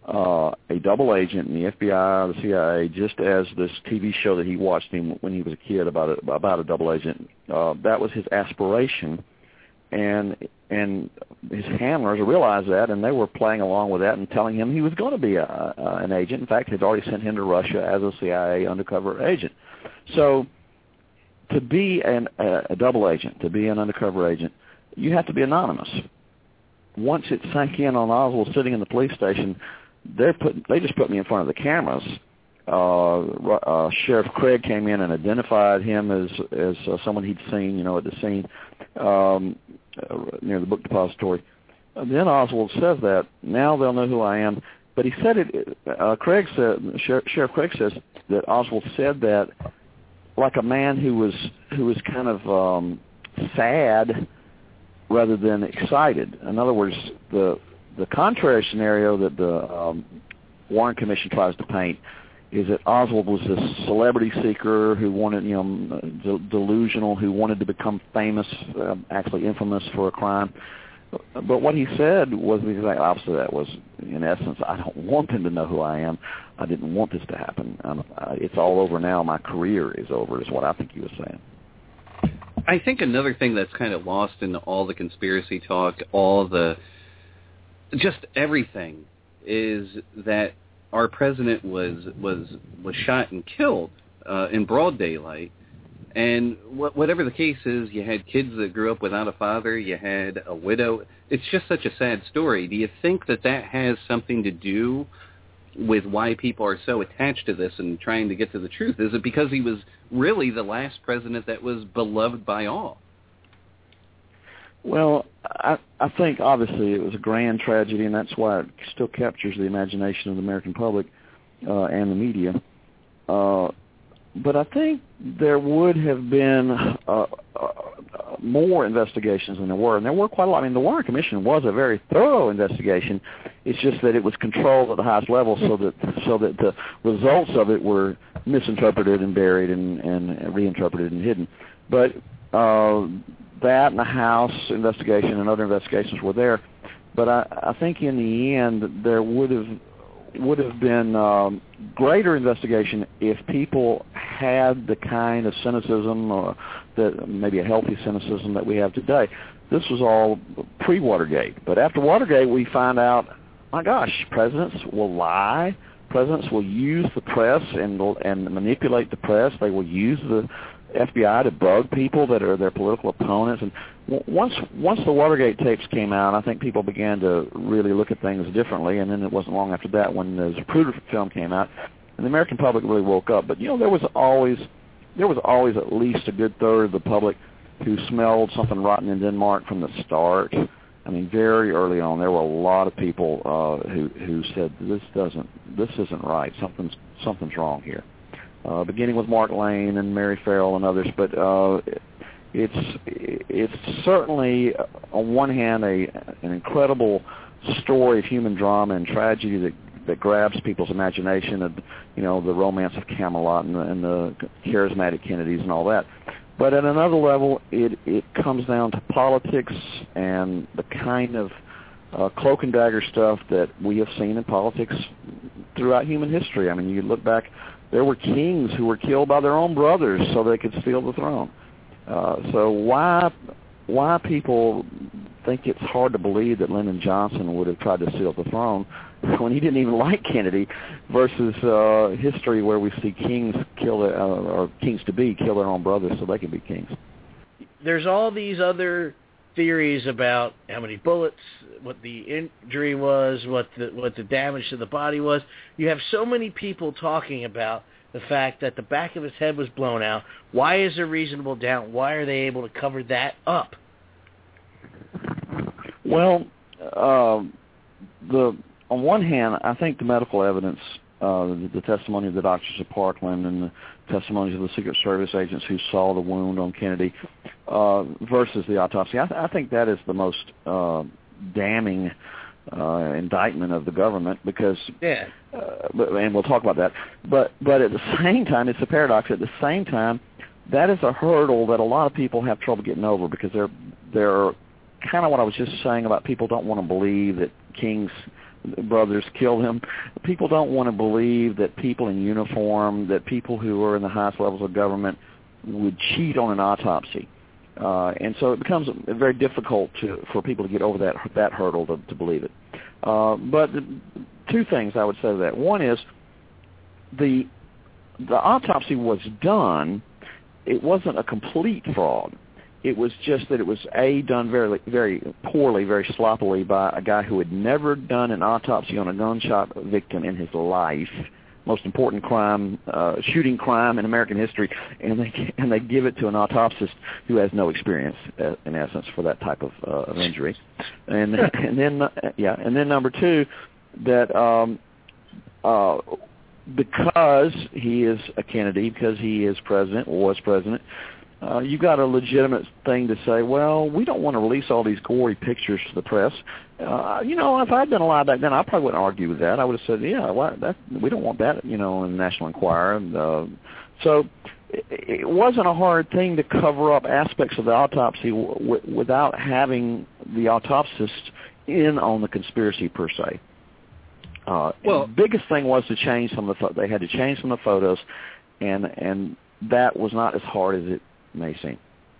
Speaker 4: uh, a double agent in the F B I or the C I A, just as this T V show that he watched him when he was a kid about a, about a double agent. Uh, that was his aspiration, and and his handlers realized that, and they were playing along with that and telling him he was going to be a, a, an agent. In fact, they'd already sent him to Russia as a C I A undercover agent. So to be an, a, a double agent, to be an undercover agent, you have to be anonymous. Once it sank in on Oswald sitting in the police station, they're put, they just put me in front of the cameras. Uh, uh, Sheriff Craig came in and identified him as as uh, someone he'd seen, you know, at the scene um, uh, near the book depository. And then Oswald says that now they'll know who I am. But he said it. Uh, Craig said, Sheriff, Sheriff Craig says that Oswald said that like a man who was who was kind of um, sad rather than excited. In other words, the the contrary scenario that the um, Warren Commission tries to paint is that Oswald was this celebrity seeker who wanted, you know, de- delusional, who wanted to become famous, uh, actually infamous for a crime. But what he said was the exact opposite of that. Was, in essence, I don't want them to know who I am. I didn't want this to happen. I'm, uh, it's all over now. My career is over, is what I think he was saying.
Speaker 9: I think another thing that's kind of lost in all the conspiracy talk, all the, just everything, is that our president was was was shot and killed uh, in broad daylight. And wh- whatever the case is, you had kids that grew up without a father, you had a widow. It's just such a sad story. Do you think that that has something to do with why people are so attached to this and trying to get to the truth? Is it because he was really the last president that was beloved by all?
Speaker 4: Well, I, I think obviously it was a grand tragedy, and that's why it still captures the imagination of the American public uh, and the media. Uh, but I think there would have been uh, uh, more investigations than there were, and there were quite a lot. I mean, the Warren Commission was a very thorough investigation. It's just that it was controlled at the highest level, so that so that the results of it were misinterpreted and buried and, and reinterpreted and hidden. But uh, that and the House investigation and other investigations were there. But I, I think in the end there would have would have been um, greater investigation if people had the kind of cynicism, or that maybe a healthy cynicism that we have today. This was all pre-Watergate. But after Watergate, we find out, my gosh, presidents will lie. Presidents will use the press and and manipulate the press. They will use the F B I to bug people that are their political opponents. And once once the Watergate tapes came out, I think people began to really look at things differently. And then it wasn't long after that when the Zapruder film came out, and the American public really woke up. But you know, there was always there was always at least a good third of the public who smelled something rotten in Denmark from the start. I mean, very early on, there were a lot of people uh, who who said this doesn't, this isn't right. Something's something's wrong here. Uh, beginning with Mark Lane and Mary Farrell and others, but uh, it's it's certainly on one hand a an incredible story of human drama and tragedy that that grabs people's imagination, of, you know, the romance of Camelot and the, and the charismatic Kennedys and all that. But at another level, it, it comes down to politics and the kind of uh, cloak and dagger stuff that we have seen in politics throughout human history. I mean, you look back, there were kings who were killed by their own brothers so they could steal the throne. Uh, so why why people think it's hard to believe that Lyndon Johnson would have tried to steal the throne when he didn't even like Kennedy, versus uh, history where we see kings kill their, uh, or kings to be kill their own brothers so they can be kings.
Speaker 10: There's all these other theories about how many bullets, what the injury was, what the what the damage to the body was. You have so many people talking about the fact that the back of his head was blown out. Why is there reasonable doubt? Why are they able to cover that up?
Speaker 4: Well, uh, the on one hand, I think the medical evidence, uh, the, the testimony of the doctors at Parkland and the testimonies of the Secret Service agents who saw the wound on Kennedy uh, versus the autopsy, I, th- I think that is the most uh, damning uh, indictment of the government because,
Speaker 10: yeah.
Speaker 4: uh, but, and we'll talk about that. But but at the same time, it's a paradox. At the same time, that is a hurdle that a lot of people have trouble getting over because they're they're kind of what I was just saying about people don't want to believe that kings brothers killed him. People don't want to believe that people in uniform, that people who are in the highest levels of government would cheat on an autopsy. Uh, and so it becomes very difficult to, for people to get over that that hurdle to, to believe it. Uh, but the, two things I would say to that. One is the the autopsy was done. It wasn't a complete fraud. It was just that it was, A, done very very poorly, very sloppily by a guy who had never done an autopsy on a gunshot victim in his life, most important crime, uh, shooting crime in American history, and they and they give it to an autopsist who has no experience, uh, in essence, for that type of, uh, of injury. And and then uh, yeah, and then number two, that um, uh, because he is a Kennedy, because he is president, was president, uh, you got a legitimate thing to say, well, we don't want to release all these gory pictures to the press. Uh, you know, if I'd been alive back then, I probably wouldn't argue with that. I would have said, yeah, well, that, we don't want that, you know, in the National Enquirer. And, uh, so it, it wasn't a hard thing to cover up aspects of the autopsy w- w- without having the autopsist in on the conspiracy per se. Uh, well, the biggest thing was to change some of the. Fo- they had to change some of the photos, and and that was not as hard as it may seem.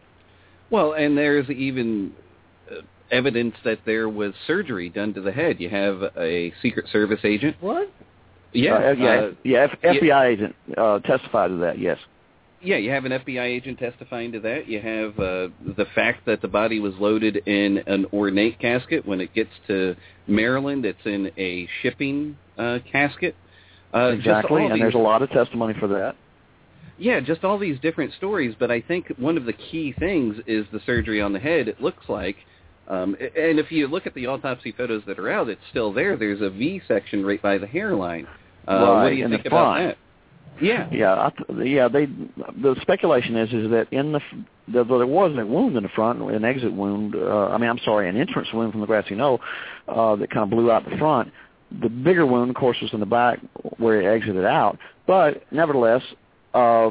Speaker 9: Well, and there's even uh, evidence that there was surgery done to the head. You have a Secret Service agent.
Speaker 10: What?
Speaker 9: Yeah,
Speaker 4: uh, yeah,
Speaker 9: uh,
Speaker 4: yeah. F- F B I agent uh, testified to that. Yes.
Speaker 9: Yeah, you have an F B I agent testifying to that. You have uh, the fact that the body was loaded in an ornate casket. When it gets to Maryland, it's in a shipping uh, casket. Uh,
Speaker 4: exactly, and
Speaker 9: these,
Speaker 4: there's a lot of testimony for that.
Speaker 9: Yeah, just all these different stories. But I think one of the key things is the surgery on the head. It looks like, um, and if you look at the autopsy photos that are out, it's still there. There's a V section right by the hairline. Uh,
Speaker 4: right,
Speaker 9: what do you
Speaker 4: in
Speaker 9: think
Speaker 4: the
Speaker 9: about
Speaker 4: front.
Speaker 9: that? Yeah,
Speaker 4: yeah, I th- yeah. They the speculation is is that in the, the there was a wound in the front, an exit wound. Uh, I mean, I'm sorry, an entrance wound from the grassy knoll uh, that kind of blew out the front. The bigger wound, of course, was in the back where it exited out. But nevertheless, uh,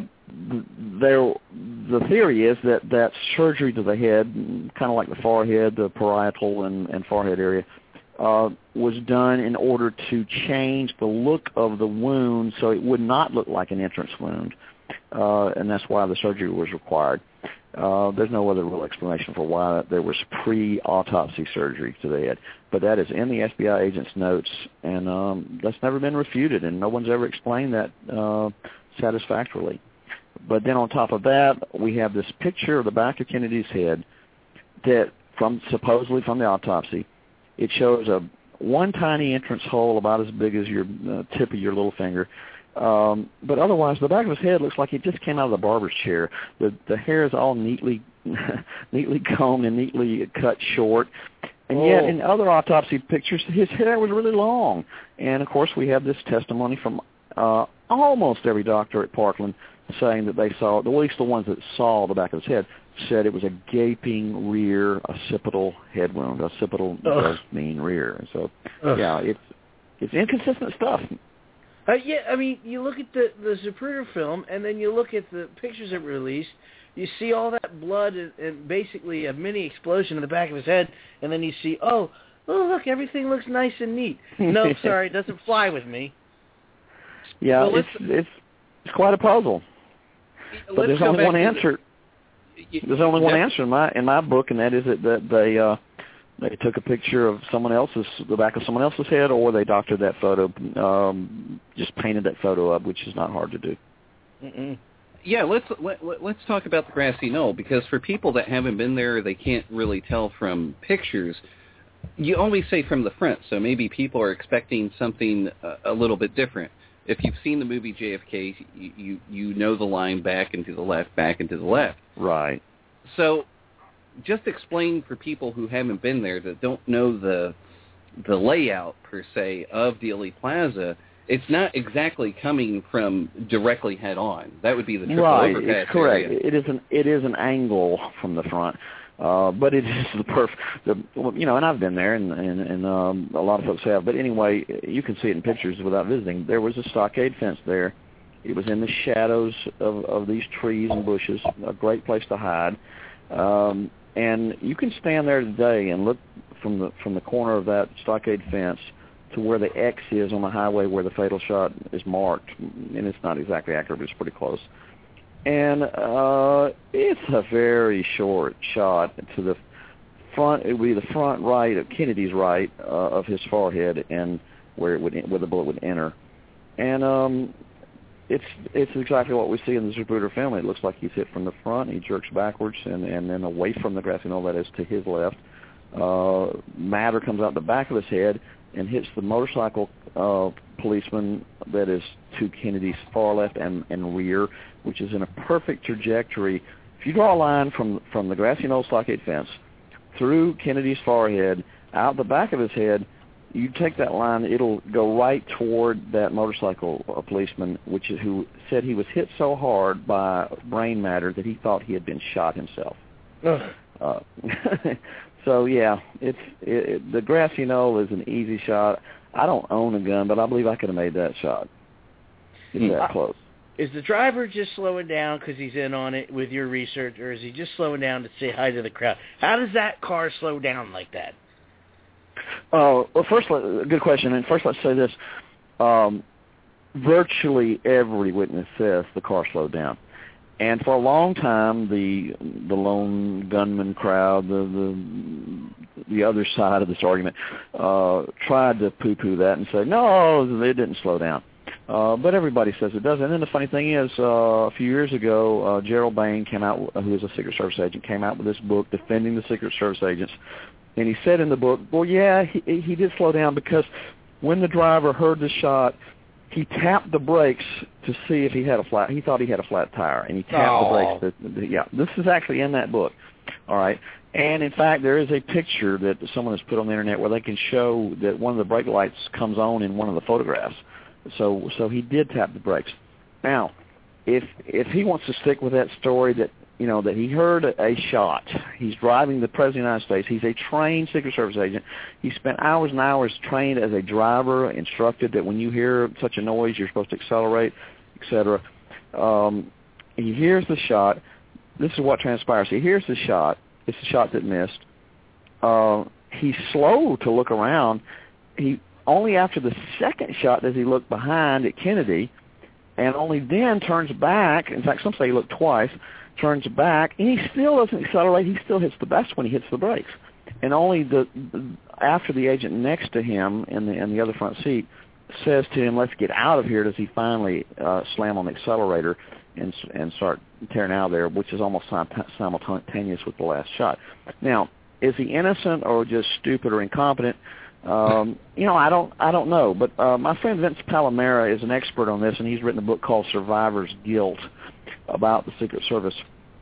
Speaker 4: there the theory is that that surgery to the head, kind of like the forehead, the parietal and, and forehead area, Uh, was done in order to change the look of the wound so it would not look like an entrance wound, uh, and that's why the surgery was required. Uh, there's no other real explanation for why there was pre-autopsy surgery to the head, but that is in the F B I agent's notes, and um, that's never been refuted, and no one's ever explained that uh, satisfactorily. But then on top of that, we have this picture of the back of Kennedy's head that, from supposedly from the autopsy, it shows a one tiny entrance hole about as big as your uh, tip of your little finger. Um, but otherwise, the back of his head looks like it just came out of the barber's chair. The the hair is all neatly neatly combed and neatly cut short. And
Speaker 10: oh.
Speaker 4: yet, in other autopsy pictures, his hair was really long. And, of course, we have this testimony from uh, almost every doctor at Parkland saying that they saw, at least the ones that saw the back of his head, said it was a gaping rear occipital head wound. Occipital
Speaker 10: Ugh.
Speaker 4: does mean rear. So,
Speaker 10: Ugh.
Speaker 4: yeah, it's it's inconsistent stuff.
Speaker 10: Uh, yeah, I mean, you look at the, the Zapruder film, and then you look at the pictures that were released, you see all that blood and, and basically a mini explosion in the back of his head, and then you see, oh, oh, look, everything looks nice and neat. No, sorry, it doesn't fly with me.
Speaker 4: Yeah,
Speaker 10: well,
Speaker 4: it's, it's it's quite a puzzle. But there's only one answer. The, there's only one answer in my in my book, and that is that, that they uh, they took a picture of someone else's, the back of someone else's head, or they doctored that photo, um, just painted that photo up, which is not hard to do.
Speaker 10: Mm-mm.
Speaker 9: Yeah, let's let, let, let's talk about the grassy knoll, because for people that haven't been there, they can't really tell from pictures. You always say from the front, so maybe people are expecting something uh, a little bit different. If you've seen the movie J F K, you, you you know the line back and to the left, back and to the left.
Speaker 4: Right.
Speaker 9: So just explain for people who haven't been there, that don't know the the layout, per se, of Dealey Plaza. It's not exactly coming from directly head on. That would be the triple
Speaker 4: right.
Speaker 9: overpass
Speaker 4: It's correct.
Speaker 9: area.
Speaker 4: It is an it is an angle from the front. Uh, but it is the perfect, the, you know, and I've been there, and, and, and um, a lot of folks have. But anyway, you can see it in pictures without visiting. There was a stockade fence there. It was in the shadows of, of these trees and bushes, a great place to hide. Um, and you can stand there today and look from the from the corner of that stockade fence
Speaker 11: to where the X is on the highway where the fatal shot is marked, and it's not exactly accurate, but it's pretty close. And uh, it's a very short shot to the front. It would be the front right of Kennedy's right uh, of his forehead, and where it would where the bullet would enter. And um, it's it's exactly what we see in the Zapruder film. It looks like he's hit from the front. He jerks backwards and, and then away from the grassy knoll, that is to his left. Uh, matter comes out the back of his head and hits the motorcycle uh, policeman that is to Kennedy's far left and, and rear, which is in a perfect trajectory. If you draw a line from from the grassy knoll stockade fence through Kennedy's forehead, out the back of his head, you take that line, it'll go right toward that motorcycle uh, policeman, which is who said he was hit so hard by brain matter that he thought he had been shot himself. Uh, so yeah, it's it, it, the grassy knoll is an easy shot. I don't own a gun, but I believe I could have made that shot. It's that close.
Speaker 10: Is the driver just slowing down because he's in on it with your research, or is he just slowing down to say hi to the crowd? How does that car slow down like that?
Speaker 11: Oh, well, first, good question. And first, let's say this. Um, virtually every witness says the car slowed down. And for a long time, the the lone gunman crowd, the the, the other side of this argument, uh, tried to poo-poo that and say, no, it didn't slow down. Uh, but everybody says it does. And then the funny thing is, uh, a few years ago, uh, Gerald Bain came out, who is a Secret Service agent, came out with this book defending the Secret Service agents. And he said in the book, well, yeah, he, he did slow down because when the driver heard the shot, he tapped the brakes to see if he had a flat. He thought he had a flat tire, and he tapped
Speaker 10: oh.
Speaker 11: the brakes. To, yeah, this is actually in that book. All right. And, in fact, there is a picture that someone has put on the Internet where they can show that one of the brake lights comes on in one of the photographs. So so he did tap the brakes. Now, if if he wants to stick with that story that, you know, that he heard a, a shot, he's driving the President of the United States, he's a trained Secret Service agent, he spent hours and hours trained as a driver, instructed that when you hear such a noise, you're supposed to accelerate, et cetera. Um, he hears the shot. This is what transpires. He hears the shot. It's the shot that missed. Uh, he's slow to look around. He only after the second shot does he look behind at Kennedy, and only then turns back. In fact, some say he looked twice, turns back, and he still doesn't accelerate. He still hits the best when he hits the brakes. And only the, the after the agent next to him in the in the other front seat says to him, let's get out of here, does he finally uh, slam on the accelerator and and start tearing out of there, which is almost simultaneous with the last shot. Now, is he innocent or just stupid or incompetent? Um, you know, I don't, I don't know. But uh, my friend Vince Palomera is an expert on this, and he's written a book called Survivor's Guilt about the Secret Service.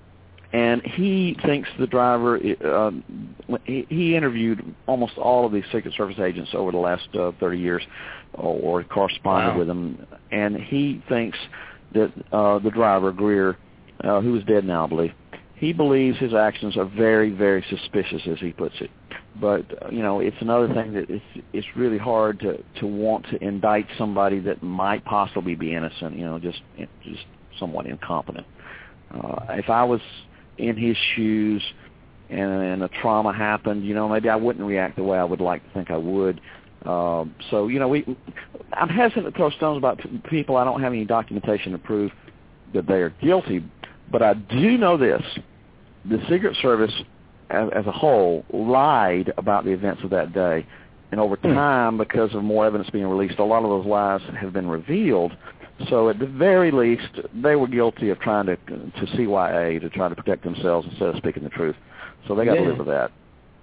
Speaker 11: And he thinks the driver. Uh, he, he interviewed almost all of these Secret Service agents over the last uh, thirty years, or, or corresponded
Speaker 10: wow.
Speaker 11: with them, and he thinks that uh, the driver Greer, uh, who is dead now, I believe, he believes his actions are very, very suspicious, as he puts it. But, uh, you know, it's another thing that it's, it's really hard to, to want to indict somebody that might possibly be innocent, you know, just just somewhat incompetent. Uh, if I was in his shoes and, and a trauma happened, you know, maybe I wouldn't react the way I would like to think I would. Uh, so, you know, we, I'm hesitant to throw stones about p- people. I don't have any documentation to prove that they are guilty. But I do know this. The Secret Service as, as a whole lied about the events of that day. And over time, because of more evidence being released, a lot of those lies have been revealed. So at the very least, they were guilty of trying to to C Y A, to try to protect themselves instead of speaking the truth. So they got
Speaker 9: yeah.
Speaker 11: to live with that.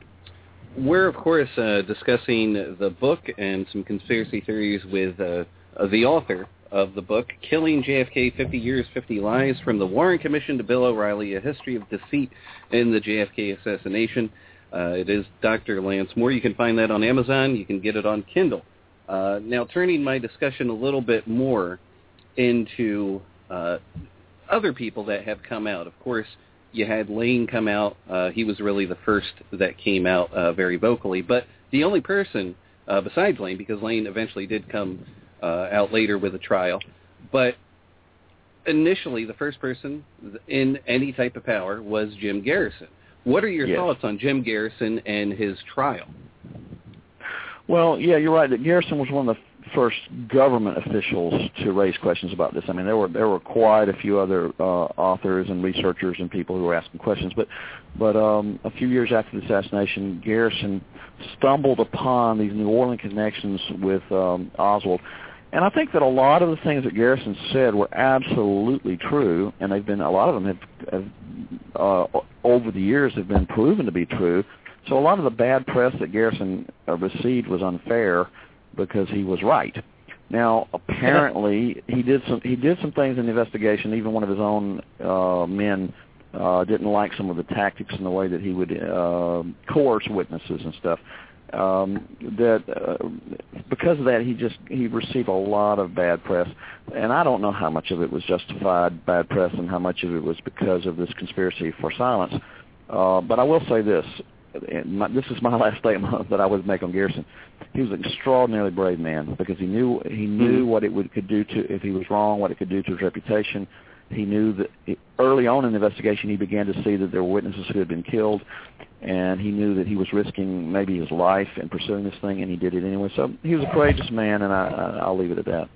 Speaker 9: We're, of course, uh, discussing the book and some conspiracy theories with uh, uh, the author of the book, Killing J F K, fifty years, fifty lies, from the Warren Commission to Bill O'Reilly, A History of Deceit in the J F K Assassination. Uh, it is Doctor Lance Moore. You can find that on Amazon. You can get it on Kindle. Uh, now, turning my discussion a little bit more into uh, other people that have come out. Of course, you had Lane come out. Uh, he was really the first that came out uh, very vocally. But the only person uh, besides Lane, because Lane eventually did come uh, out later with a trial, but initially the first person in any type of power was Jim Garrison. What are your
Speaker 11: yes.
Speaker 9: thoughts on Jim Garrison and his trial?
Speaker 11: Well, yeah, you're right. That Garrison was one of the first government officials to raise questions about this. I mean, there were there were quite a few other uh, authors and researchers and people who were asking questions. But but um, a few years after the assassination, Garrison stumbled upon these New Orleans connections with um, Oswald. And I think that a lot of the things that Garrison said were absolutely true, and they've been a lot of them have, have uh, over the years have been proven to be true. So a lot of the bad press that Garrison uh, received was unfair because he was right. Now, apparently, he did some he did some things in the investigation. Even one of his own uh, men uh, didn't like some of the tactics and the way that he would uh, coerce witnesses and stuff. Um, that uh, because of that, he just he received a lot of bad press, and I don't know how much of it was justified bad press and how much of it was because of this conspiracy for silence. Uh, but I will say this. My, this is my last statement that I would make on Garrison. He was an extraordinarily brave man because he knew he knew what it would could do to if he was wrong, what it could do to his reputation. He knew that it, early on in the investigation, he began to see that there were witnesses who had been killed, and he knew that he was risking maybe his life in pursuing this thing, and he did it anyway. So he was a courageous man, and I, I, I'll leave it at that.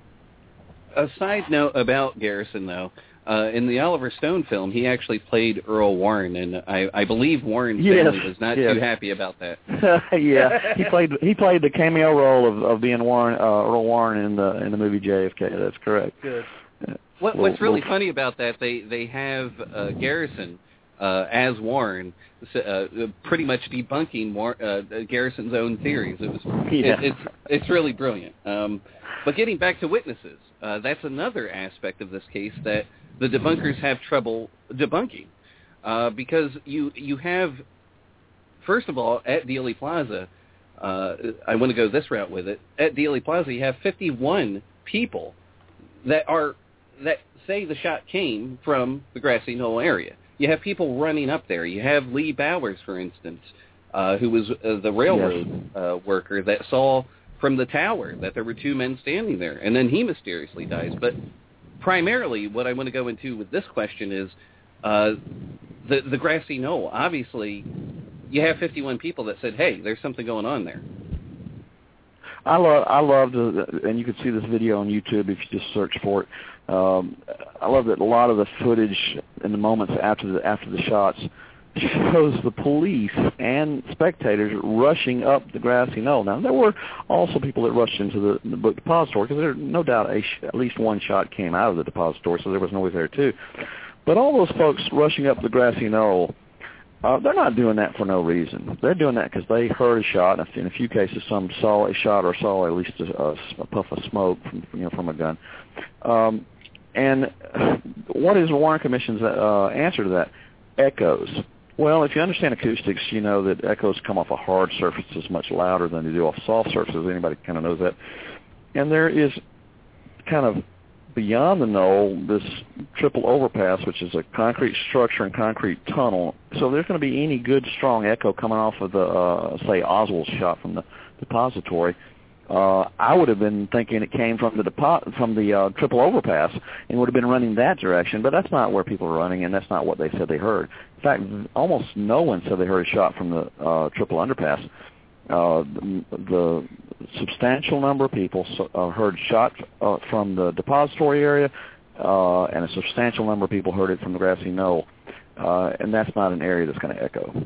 Speaker 9: A side note about Garrison, though. Uh, in the Oliver Stone film, he actually played Earl Warren, and I, I believe Warren's
Speaker 11: yes,
Speaker 9: family was not
Speaker 11: yes.
Speaker 9: too happy about that.
Speaker 11: yeah, he played he played the cameo role of, of being Warren uh, Earl Warren in the in the movie J F K. That's correct.
Speaker 10: Good.
Speaker 9: What,
Speaker 11: Well,
Speaker 9: what's really
Speaker 11: well,
Speaker 9: funny about that, they they have uh, Garrison uh, as Warren, uh, pretty much debunking War, uh, Garrison's own theories. It was
Speaker 11: yeah.
Speaker 9: it, it's it's really brilliant. Um, but getting back to witnesses, uh, that's another aspect of this case that the debunkers have trouble debunking, uh, because you you have, first of all, at Dealey Plaza, uh, I want to go this route with it. At Dealey Plaza, you have fifty-one people that are that say the shot came from the Grassy Knoll area. You have people running up there. You have Lee Bowers, for instance, uh, who was uh, the railroad yes. uh, worker that saw from the tower that there were two men standing there, and then he mysteriously dies. But primarily, what I want to go into with this question is uh, the the Grassy Knoll. Obviously, you have fifty-one people that said, "Hey, there's something going on there."
Speaker 11: I love, I loved, uh, and you can see this video on YouTube if you just search for it. Um, I love that a lot of the footage in the moments after the after the shots shows the police and spectators rushing up the Grassy Knoll. Now, there were also people that rushed into the, the book depository because there, no doubt, a sh- at least one shot came out of the depository, so there was noise there too. But all those folks rushing up the Grassy Knoll, uh, they're not doing that for no reason. They're doing that because they heard a shot. In a few cases, some saw a shot or saw at least a, a, a puff of smoke from, you know, from a gun. Um, and what is the Warren Commission's uh, answer to that? Echoes. Well, if you understand acoustics, you know that echoes come off a hard surfaces much louder than they do off soft surfaces. Anybody kind of knows that. And there is kind of beyond the knoll this triple overpass, which is a concrete structure and concrete tunnel. So there's going to be any good, strong echo coming off of the, uh, say, Oswald shot from the depository. Uh, I would have been thinking it came from the depo- from the uh, triple overpass and would have been running that direction, but that's not where people are running, and that's not what they said they heard. In fact, almost no one said they heard a shot from the uh, triple underpass. Uh, the, the substantial number of people uh, heard shot uh, from the depository area, uh, and a substantial number of people heard it from the Grassy Knoll, uh, and that's not an area that's going to echo.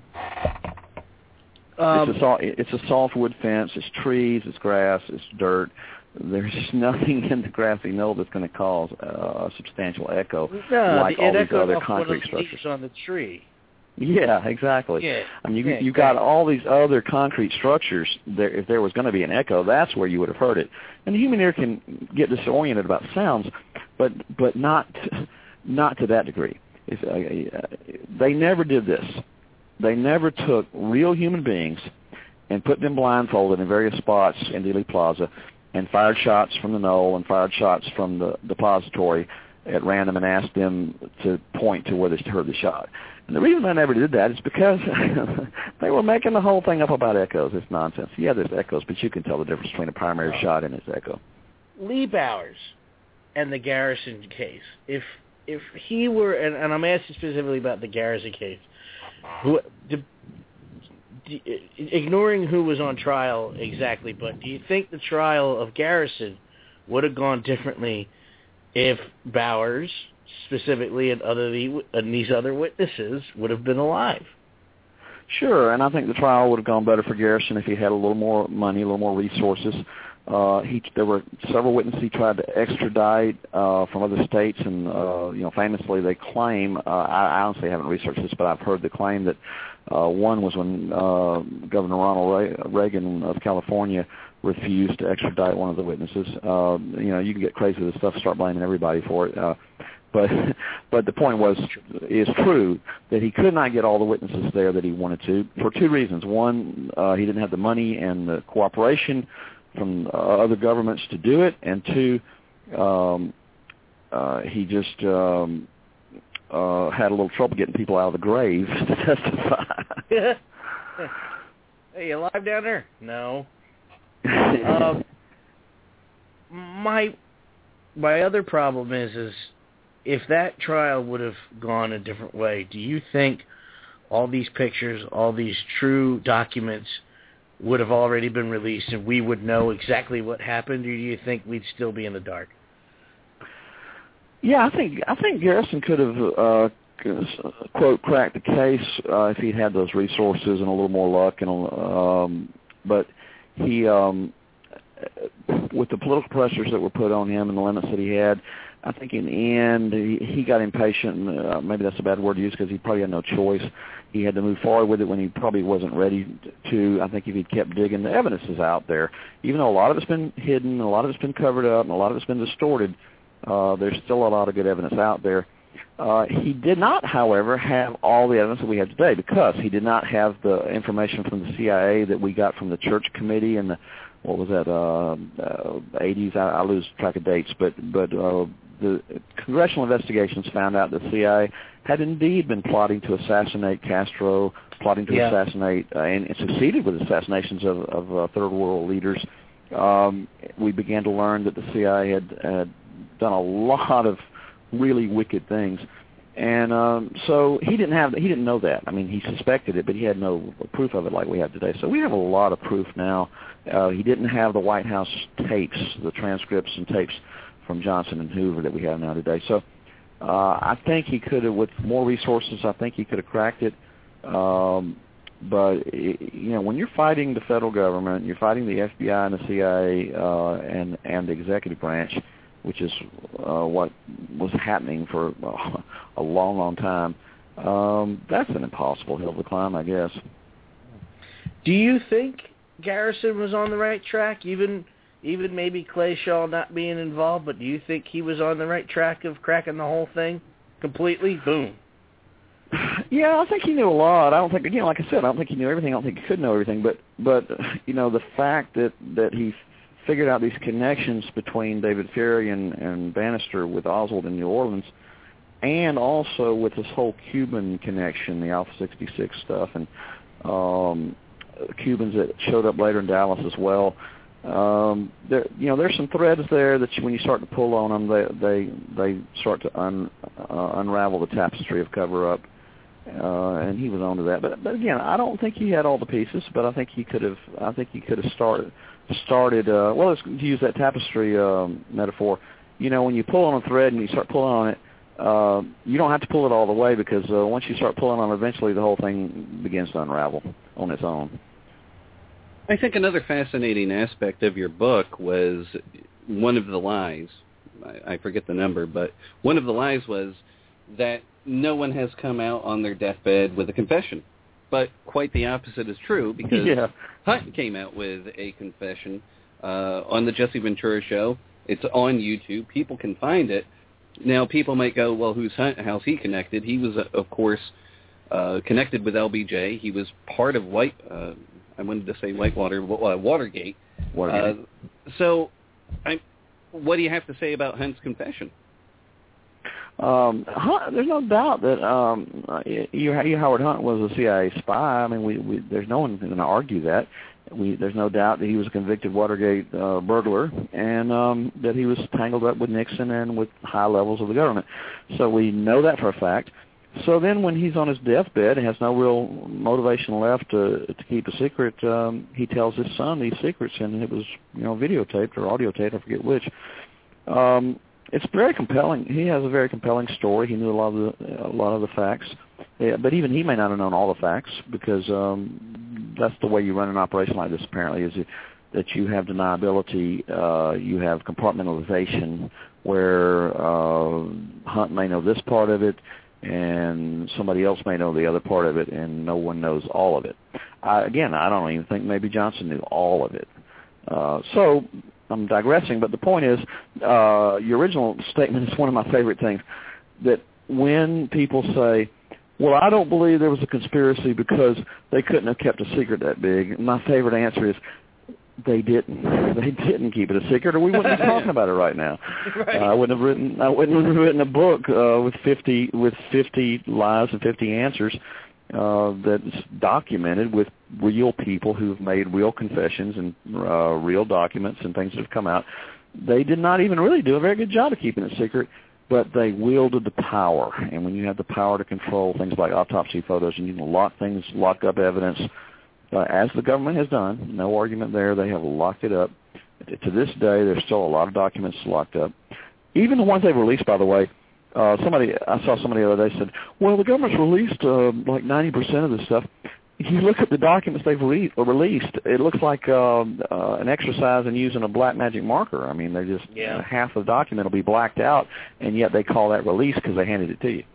Speaker 11: Um, it's, a soft, it's a softwood fence. It's trees. It's grass. It's dirt. There's just nothing in the Grassy Knoll that's going to cause uh, a substantial echo
Speaker 10: no,
Speaker 11: like
Speaker 10: the,
Speaker 11: all these
Speaker 10: other
Speaker 11: other
Speaker 10: off
Speaker 11: concrete
Speaker 10: one of the
Speaker 11: structures.
Speaker 10: on the tree.
Speaker 11: Yeah, exactly.
Speaker 10: Yeah.
Speaker 11: I mean, you
Speaker 10: yeah,
Speaker 11: you
Speaker 10: exactly.
Speaker 11: got all these other concrete structures. There, if there was going to be an echo, that's where you would have heard it. And the human ear can get disoriented about sounds, but but not not to that degree. If, uh, they never did this. They never took real human beings and put them blindfolded in various spots in Dealey Plaza and fired shots from the knoll and fired shots from the depository at random and asked them to point to where they heard the shot. And the reason I never did that is because they were making the whole thing up about echoes. It's nonsense. Yeah, there's echoes, but you can tell the difference between a primary shot and its echo.
Speaker 10: Lee Bowers and the Garrison case, if if he were, and, and I'm asking specifically about the Garrison case, who, do, do, ignoring who was on trial exactly, but do you think the trial of Garrison would have gone differently if Bowers, specifically, and other the, and these other witnesses would have been alive?
Speaker 11: Sure, and I think the trial would have gone better for Garrison if he had a little more money, a little more resources. Uh, he, there were several witnesses he tried to extradite uh, from other states, and uh, you know, famously they claim, uh, I, I honestly haven't researched this, but I've heard the claim that uh, one was when uh, Governor Ronald Reagan of California refused to extradite one of the witnesses. Uh, you know, you can get crazy with this stuff, start blaming everybody for it. Uh, But but the point was, is true that he could not get all the witnesses there that he wanted to for two reasons. One, uh, he didn't have the money and the cooperation from uh, other governments to do it, and two, um, uh, he just um, uh, had a little trouble getting people out of the grave to testify.
Speaker 10: Hey, you alive down there? No. um, my my other problem is is. If that trial would have gone a different way, do you think all these pictures, all these true documents would have already been released and we would know exactly what happened, or do you think we'd still be in the dark?
Speaker 11: Yeah, I think I think Garrison could have, uh, quote, cracked the case uh, if he'd had those resources and a little more luck. And um, but he, um, with the political pressures that were put on him and the limits that he had, I think in the end he, he got impatient, and uh, maybe that's a bad word to use because he probably had no choice. He had to move forward with it when he probably wasn't ready to. I think if he'd kept digging, the evidence is out there. Even though a lot of it's been hidden, a lot of it's been covered up, and a lot of it's been distorted, uh, there's still a lot of good evidence out there. Uh, he did not, however, have all the evidence that we have today because he did not have the information from the C I A that we got from the Church Committee and the, what was that, uh, uh, eighties? I, I lose track of dates, but but uh, the congressional investigations found out the C I A had indeed been plotting to assassinate Castro, plotting to yeah. assassinate, uh, and, and succeeded with assassinations of, of uh, third world leaders. Um, we began to learn that the C I A had, had done a lot of really wicked things, and um, so he didn't have he didn't know that. I mean, he suspected it, but he had no proof of it like we have today. So we have a lot of proof now. Uh, he didn't have the White House tapes, the transcripts and tapes from Johnson and Hoover that we have now today. So uh, I think he could have, with more resources, I think he could have cracked it. Um, but it, you know, when you're fighting the federal government, you're fighting the F B I and the C I A uh, and and the executive branch, which is uh, what was happening for uh, a long, long time. Um, that's an impossible hill to climb, I guess.
Speaker 10: Do you think Garrison was on the right track, even even maybe Clay Shaw not being involved, but do you think he was on the right track of cracking the whole thing completely? Boom.
Speaker 11: Yeah, I think he knew a lot. I don't think, again, like I said, I don't think he knew everything. I don't think he could know everything. But, but you know, the fact that, that he figured out these connections between David Ferrie and, and Bannister with Oswald in New Orleans, and also with this whole Cuban connection, the Alpha sixty-six stuff, and um, Cubans that showed up later in Dallas as well. Um, there, you know, there's some threads there that you, when you start to pull on them, they they they start to un, uh, unravel the tapestry of cover-up, uh, and he was onto that. But but again, I don't think he had all the pieces, but I think he could have. I think he could have started started. Uh, well, let's use that tapestry um, metaphor. You know, when you pull on a thread and you start pulling on it, uh, you don't have to pull it all the way because uh, once you start pulling on it, eventually the whole thing begins to unravel on its own.
Speaker 9: I think another fascinating aspect of your book was one of the lies. I, I forget the number, but one of the lies was that no one has come out on their deathbed with a confession. But quite the opposite is true because
Speaker 11: yeah.
Speaker 9: Hunt came out with a confession uh, on the Jesse Ventura Show. It's on YouTube. People can find it. Now, people might go, well, who's Hunt? How's he connected? He was, uh, of course, uh, connected with L B J. He was part of White... Uh, I wanted to say Whitewater, uh, Watergate.
Speaker 11: Watergate.
Speaker 9: Uh, so, I, what do you have to say about Hunt's confession?
Speaker 11: Um, Hunt, there's no doubt that um, E. Howard Hunt was a C I A spy. I mean, we, we, there's no one going to argue that. We, there's no doubt that he was a convicted Watergate uh, burglar and um, that he was tangled up with Nixon and with high levels of the government. So we know that for a fact. So then when he's on his deathbed and has no real motivation left to to keep a secret, um, he tells his son these secrets, and it was, you know, videotaped or audio taped, I forget which. Um, it's very compelling. He has a very compelling story. He knew a lot of the, a lot of the facts, yeah, but even he may not have known all the facts, because um, that's the way you run an operation like this, apparently, is it, that you have deniability, uh, you have compartmentalization, where uh, Hunt may know this part of it, and somebody else may know the other part of it, and no one knows all of it. I, again, I don't even think maybe Johnson knew all of it. Uh, so I'm digressing, but the point is, uh, your original statement is one of my favorite things, that when people say, well, I don't believe there was a conspiracy because they couldn't have kept a secret that big, my favorite answer is, they didn't. They didn't keep it a secret, or we wouldn't be talking about it right now. Right. Uh, I wouldn't have written. I wouldn't have written a book uh, with fifty with fifty lies and fifty answers uh, that's documented with real people who've made real confessions and uh, real documents and things that have come out. They did not even really do a very good job of keeping it secret, but they wielded the power. And when you have the power to control things like autopsy photos, and you can lock things, lock up evidence. Uh, as the government has done, no argument there, they have locked it up. To this day, there's still a lot of documents locked up. Even the ones they've released, by the way, uh, somebody I saw somebody the other day said, well, the government's released uh, like ninety percent of this stuff. If you look at the documents they've re- released, it looks like uh, uh, an exercise in using a black magic marker. I mean, they just,
Speaker 9: yeah.
Speaker 11: uh, half the document will be blacked out, and yet they call that release because they handed it to you.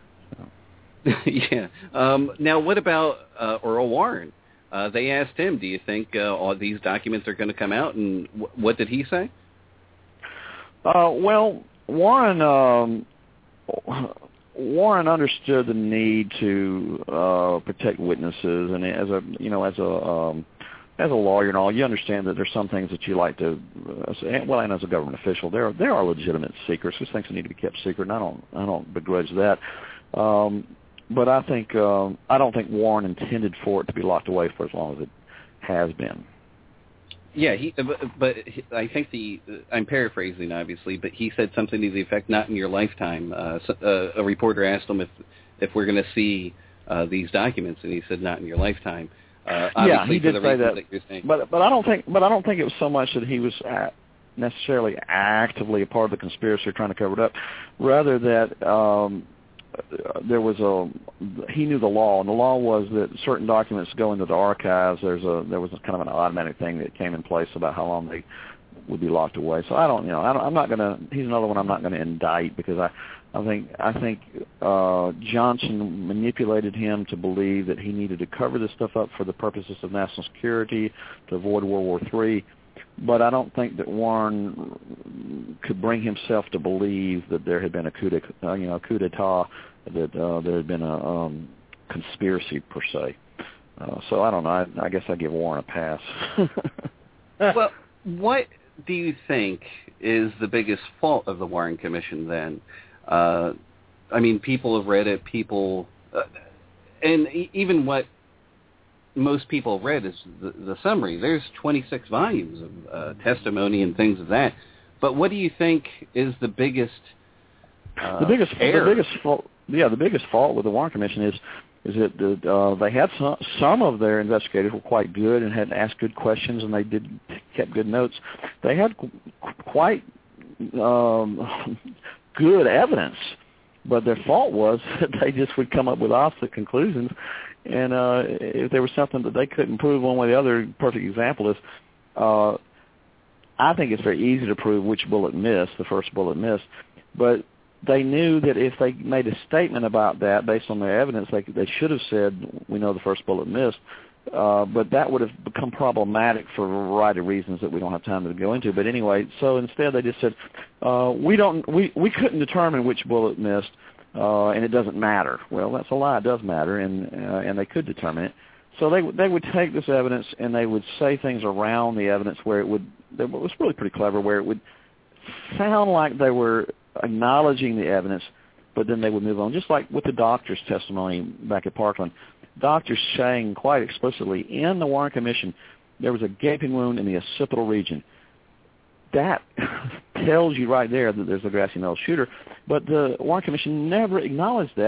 Speaker 11: So.
Speaker 9: yeah. Um, now, what about uh, Earl Warren? Uh, they asked him, do you think uh, all these documents are going to come out, and w- what did he say?
Speaker 11: Uh, well, Warren um, Warren understood the need to uh, protect witnesses, and as a you know as a um, as a lawyer and all, you understand that there's some things that you like to uh, well, and as a government official, there there are legitimate secrets. There's things that need to be kept secret, and I don't I don't begrudge that. Um, But I think uh, I don't think Warren intended for it to be locked away for as long as it has been.
Speaker 9: Yeah, he, but, but I think the I'm paraphrasing obviously, but he said something to the effect, "Not in your lifetime." Uh, so, uh, a reporter asked him if if we're going to see uh, these documents, and he said, "Not in your lifetime." Uh,
Speaker 11: yeah, he did
Speaker 9: for the
Speaker 11: say that.
Speaker 9: that you're saying.
Speaker 11: But but I don't think but I don't think it was so much that he was at necessarily actively a part of the conspiracy or trying to cover it up, rather that. Um, There was a he knew the law, and the law was that certain documents go into the archives. There's a there was a kind of an automatic thing that came in place about how long they would be locked away. So I don't, you know, I don't, I'm not going to. He's another one I'm not going to indict, because I, I think I think uh, Johnson manipulated him to believe that he needed to cover this stuff up for the purposes of national security, to avoid World War Three. But I don't think that Warren could bring himself to believe that there had been a coup, de, uh, you know, coup d'état, that uh, there had been a um, conspiracy per se. Uh, so I don't know. I, I guess I give Warren a pass.
Speaker 9: Well, what do you think is the biggest fault of the Warren Commission then? Uh, I mean, people have read it. People, uh, and even what most people have read is the, the summary. There's twenty-six volumes of uh, testimony and things of that. But what do you think is the biggest uh,
Speaker 11: the biggest
Speaker 9: error?
Speaker 11: the biggest fault? Yeah, the biggest fault with the Warren Commission is is that uh, they had some some of their investigators were quite good and had asked good questions, and they did kept good notes. They had qu- quite um, good evidence, but their fault was that they just would come up with opposite conclusions. And uh, if there was something that they couldn't prove one way or the other, perfect example is, uh, I think it's very easy to prove which bullet missed, the first bullet missed, but they knew that if they made a statement about that based on their evidence, they, they should have said, we know the first bullet missed, uh, but that would have become problematic for a variety of reasons that we don't have time to go into. But anyway, so instead they just said, uh, we don't, we, we couldn't determine which bullet missed, Uh, and it doesn't matter. Well, that's a lie. It does matter, and uh, and they could determine it. So they they would take this evidence and they would say things around the evidence where it would. It was really pretty clever, where it would sound like they were acknowledging the evidence, but then they would move on. Just like with the doctor's testimony back at Parkland, doctors saying quite explicitly in the Warren Commission there was a gaping wound in the occipital region. That tells you right there that there's a grassy knoll shooter, but the Warren Commission never acknowledged that,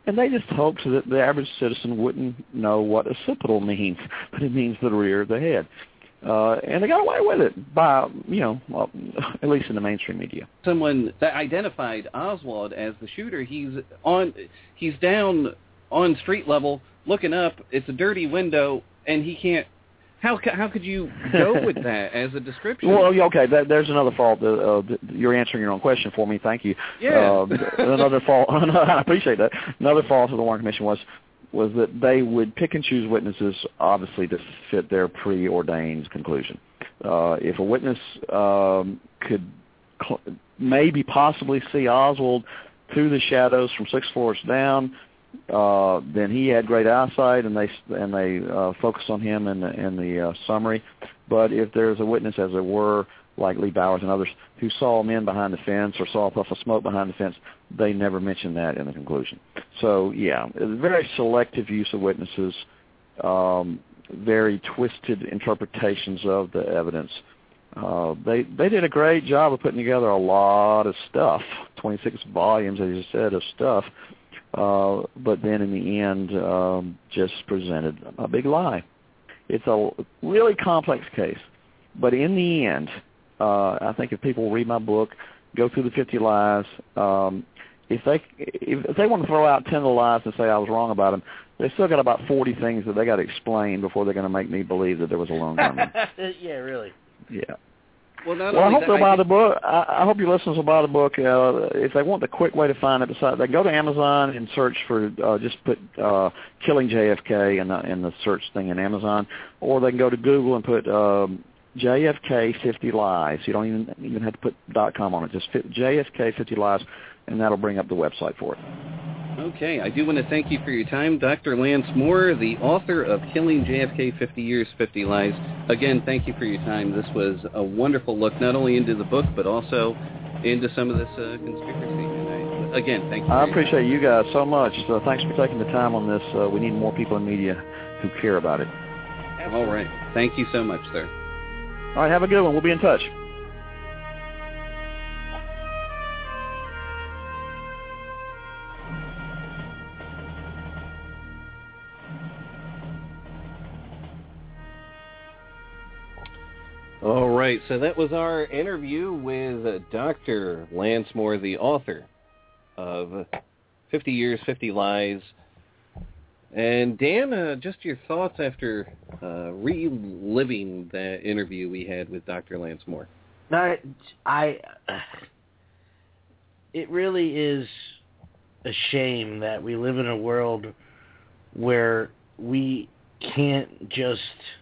Speaker 11: And they just hoped that the average citizen wouldn't know what occipital means, but it means the rear of the head. Uh, and they got away with it by, you know, well, at least in the mainstream media.
Speaker 9: Someone that identified Oswald as the shooter, he's on, he's down on street level, looking up. It's a dirty window, and he can't. How how could you go with that as a description?
Speaker 11: Well, okay, that, there's another fault. Uh, uh, you're answering your own question for me. Thank you.
Speaker 9: Yeah.
Speaker 11: Uh, another fault. I appreciate that. Another fault of the Warren Commission was was that they would pick and choose witnesses, obviously, to fit their preordained conclusion. Uh, if a witness um, could cl- maybe possibly see Oswald through the shadows from six floors down, Uh, then he had great eyesight, and they and they uh, focused on him in the, in the uh, summary. But if there's a witness, as there were, like Lee Bowers and others, who saw men behind the fence or saw a puff of smoke behind the fence, they never mentioned that in the conclusion. So, yeah, very selective use of witnesses, um, very twisted interpretations of the evidence. Uh, they they did a great job of putting together a lot of stuff, twenty-six volumes, as you said, of stuff. Uh, but then in the end, um, just presented a big lie. It's a really complex case. But in the end, uh, I think if people read my book, go through the fifty lies, um, if they if they want to throw out ten of the lies and say I was wrong about them, they still got about forty things that they got to explain before they're going to make me believe that there was a lone gunman.
Speaker 10: Yeah, really.
Speaker 11: Yeah.
Speaker 9: Well,
Speaker 11: well I hope
Speaker 9: that,
Speaker 11: they'll
Speaker 9: I
Speaker 11: buy
Speaker 9: think...
Speaker 11: the book. I, I hope your listeners will buy the book. Uh, if they want the quick way to find it, besides, they go to Amazon and search for, uh, just put uh, Killing J F K in the, in the search thing in Amazon, or they can go to Google and put um, J F K fifty lies. You don't even even have to put .com on it. Just fit J F K fifty lies, and that'll bring up the website for it.
Speaker 9: Okay, I do want to thank you for your time, Doctor Lance Moore, the author of Killing J F K, fifty years, fifty lies. Again, thank you for your time. This was a wonderful look, not only into the book, but also into some of this uh, conspiracy. And I, again, thank you.
Speaker 11: I appreciate you guys so much. So thanks for taking the time on this. Uh, we need more people in media who care about it.
Speaker 9: All right. Thank you so much, sir.
Speaker 11: All right, have a good one. We'll be in touch.
Speaker 9: All right, so that was our interview with uh, Doctor Lance Moore, the author of fifty years, fifty lies. And Dan, uh, just your thoughts after uh, reliving that interview we had with Doctor Lance Moore.
Speaker 10: I, I, it really is a shame that we live in a world where we can't just...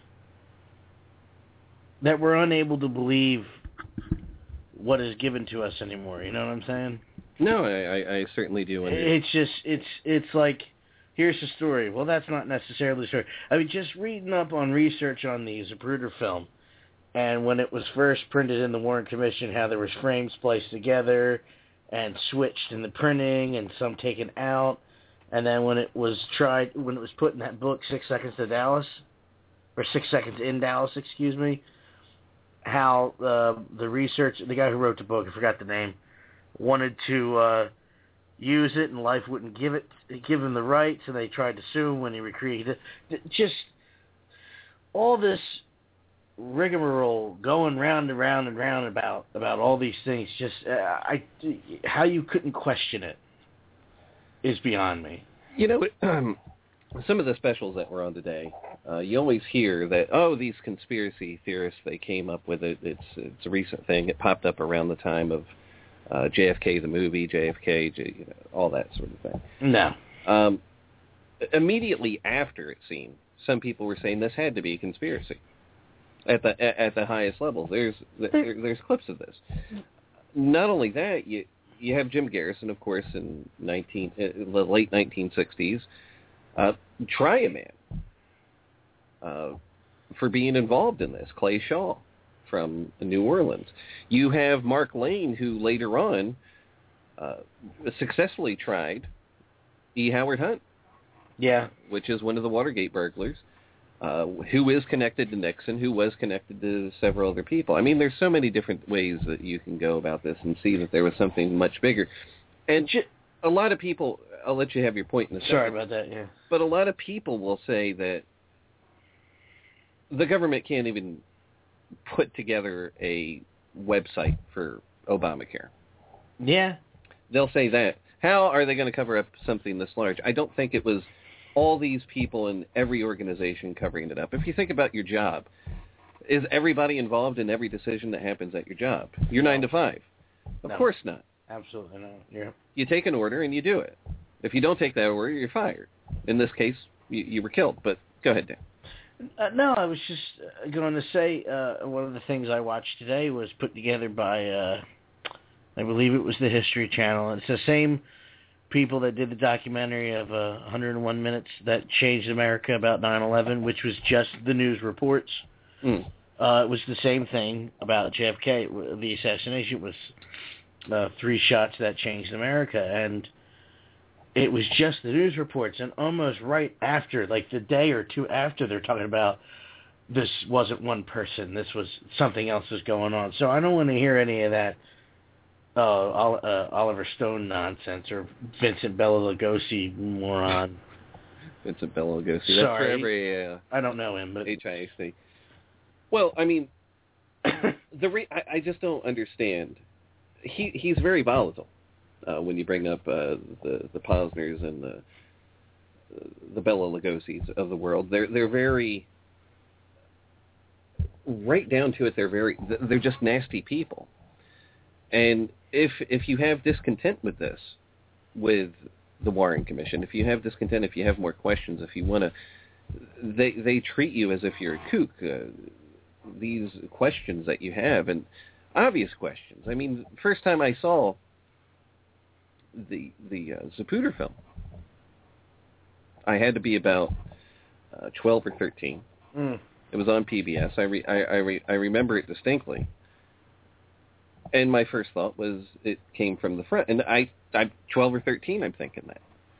Speaker 10: that we're unable to believe what is given to us anymore. You know what I'm saying?
Speaker 9: No, I, I, I certainly do. Understand.
Speaker 10: It's just, it's it's like, here's the story. Well, that's not necessarily the story. I mean, just reading up on research on the Zapruder film, and when it was first printed in the Warren Commission, how there was frames placed together and switched in the printing and some taken out, and then when it was tried, when it was put in that book, Six Seconds to Dallas, or Six Seconds in Dallas, excuse me, how uh, the research, the guy who wrote the book, I forgot the name, wanted to uh, use it, and Life wouldn't give it, give him the rights, and they tried to sue him when he recreated it. Just all this rigmarole going round and round and round about about all these things. Just uh, I, how you couldn't question it is beyond me.
Speaker 9: You know, um, some of the specials that were on today, uh, you always hear that, oh, these conspiracy theorists, they came up with it. It's it's a recent thing. It popped up around the time of uh, J F K the movie, J F K, J, you know, all that sort of thing.
Speaker 10: No.
Speaker 9: Um, immediately after it seemed, some people were saying this had to be a conspiracy at the at, at the highest levels. There's there, there's clips of this. Not only that, you you have Jim Garrison, of course, in nineteen uh, the late nineteen sixties. Uh, try a man uh, for being involved in this. Clay Shaw from New Orleans. You have Mark Lane, who later on uh, successfully tried E. Howard Hunt.
Speaker 10: Yeah.
Speaker 9: Which is one of the Watergate burglars, uh, who is connected to Nixon, who was connected to several other people. I mean, there's so many different ways that you can go about this and see that there was something much bigger. And a lot of people, I'll let you have your point in a second.
Speaker 10: Sorry about that, yeah.
Speaker 9: But a lot of people will say that the government can't even put together a website for Obamacare.
Speaker 10: Yeah.
Speaker 9: They'll say that. How are they going to cover up something this large? I don't think it was all these people in every organization covering it up. If you think about your job, is everybody involved in every decision that happens at your job? You're
Speaker 10: no.
Speaker 9: nine to five. Of
Speaker 10: no.
Speaker 9: course not.
Speaker 10: Absolutely not. Yeah.
Speaker 9: You take an order and you do it. If you don't take that order, you're fired. In this case, you, you were killed. But go ahead, Dan.
Speaker 10: Uh, no, I was just uh, going to say uh, one of the things I watched today was put together by, uh, I believe it was the History Channel. It's the same people that did the documentary of uh, one hundred one Minutes That Changed America about nine eleven, which was just the news reports.
Speaker 9: Mm.
Speaker 10: Uh, it was the same thing about J F K. The assassination was uh, three shots that changed America, and it was just the news reports. And almost right after, like the day or two after, they're talking about this wasn't one person. This was something else was going on. So I don't want to hear any of that uh, uh, Oliver Stone nonsense or Vincent Bela Lugosi moron.
Speaker 9: Vincent Bela Lugosi. That's
Speaker 10: Sorry.
Speaker 9: for every uh,
Speaker 10: I don't know him, but
Speaker 9: H I A C. Well, I mean, the re- I, I just don't understand. He he's very volatile uh, when you bring up uh, the the Posners and the the Bela Lugosis of the world. They're they're very right down to it. They're very they're just nasty people. And if if you have discontent with this, with the Warren Commission, if you have discontent, if you have more questions, if you want to, they they treat you as if you're a kook. Uh, these questions that you have, and obvious questions. I mean, first time I saw the the uh, Zapruder film, I had to be about uh, twelve or thirteen.
Speaker 10: Mm.
Speaker 9: It was on P B S. I re, I I, re, I remember it distinctly. And my first thought was it came from the front. And I, I'm twelve or thirteen, I'm thinking that.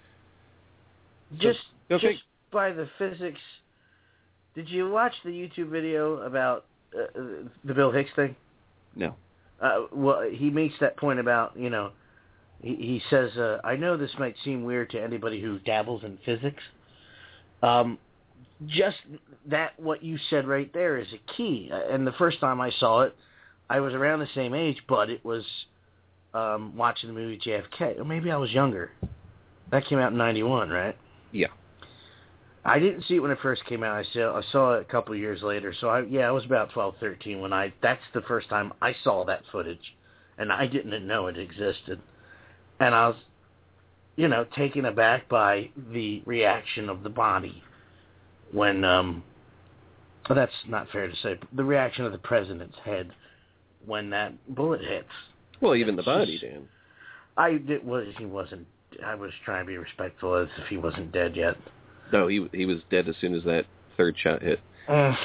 Speaker 10: Just,
Speaker 9: so, okay.
Speaker 10: just by the physics, did you watch the YouTube video about uh, the Bill Hicks thing?
Speaker 9: No.
Speaker 10: Uh, well, he makes that point about, you know, he, he says, uh, I know this might seem weird to anybody who dabbles in physics. Um, just that, what you said right there is a key. And the first time I saw it, I was around the same age, but it was um, watching the movie J F K. Or maybe I was younger. That came out in ninety-one, right?
Speaker 9: Yeah.
Speaker 10: I didn't see it when it first came out. I saw I saw it a couple of years later. So I yeah, I was about twelve, thirteen when I. That's the first time I saw that footage, and I didn't know it existed. And I was, you know, taken aback by the reaction of the body when. Um, well, that's not fair to say. The reaction of the president's head when that bullet hits.
Speaker 9: Well, even the body, Dan.
Speaker 10: I it was he wasn't. I was trying to be respectful as if he wasn't dead yet.
Speaker 9: No, he he was dead as soon as that third shot hit.
Speaker 10: Uh,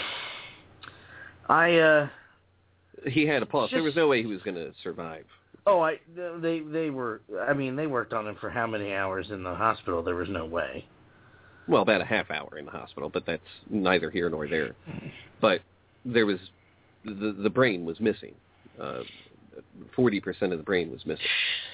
Speaker 10: I. uh...
Speaker 9: He had a pulse.
Speaker 10: Just,
Speaker 9: there was no way he was going to survive.
Speaker 10: Oh, I they they were. I mean, they worked on him for how many hours in the hospital? There was no way.
Speaker 9: Well, about a half hour in the hospital, but that's neither here nor there. But there was the the brain was missing. Uh, Forty percent of the brain was missing.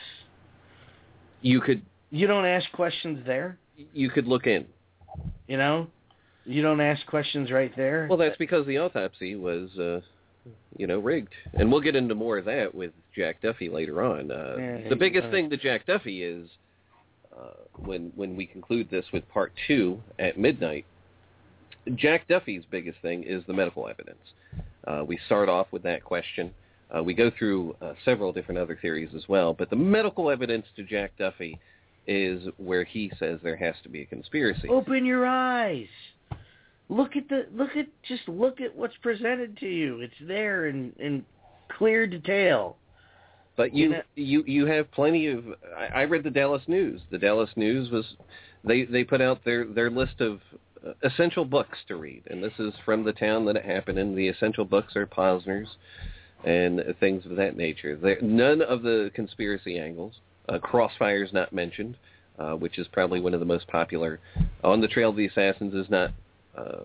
Speaker 9: You could.
Speaker 10: You don't ask questions there.
Speaker 9: You could look in.
Speaker 10: You know, you don't ask questions right there.
Speaker 9: Well, that's because the autopsy was, uh, you know, rigged, and we'll get into more of that with Jack Duffy later on. Uh,
Speaker 10: yeah,
Speaker 9: the biggest
Speaker 10: uh,
Speaker 9: thing to Jack Duffy is uh, when when we conclude this with part two at midnight. Jack Duffy's biggest thing is the medical evidence. Uh, we start off with that question. Uh, we go through uh, several different other theories as well, but the medical evidence to Jack Duffy is where he says there has to be a conspiracy.
Speaker 10: Open your eyes. Look at the look at just look at what's presented to you. It's there in, in clear detail.
Speaker 9: But you you, know, you you have plenty of. I, I read the Dallas News. The Dallas News was they they put out their their list of uh, essential books to read, and this is from the town that it happened in. The essential books are Posner's and things of that nature. There, none of the conspiracy angles. Uh, Crossfire's not mentioned, uh, which is probably one of the most popular. On the Trail of the Assassins is not uh,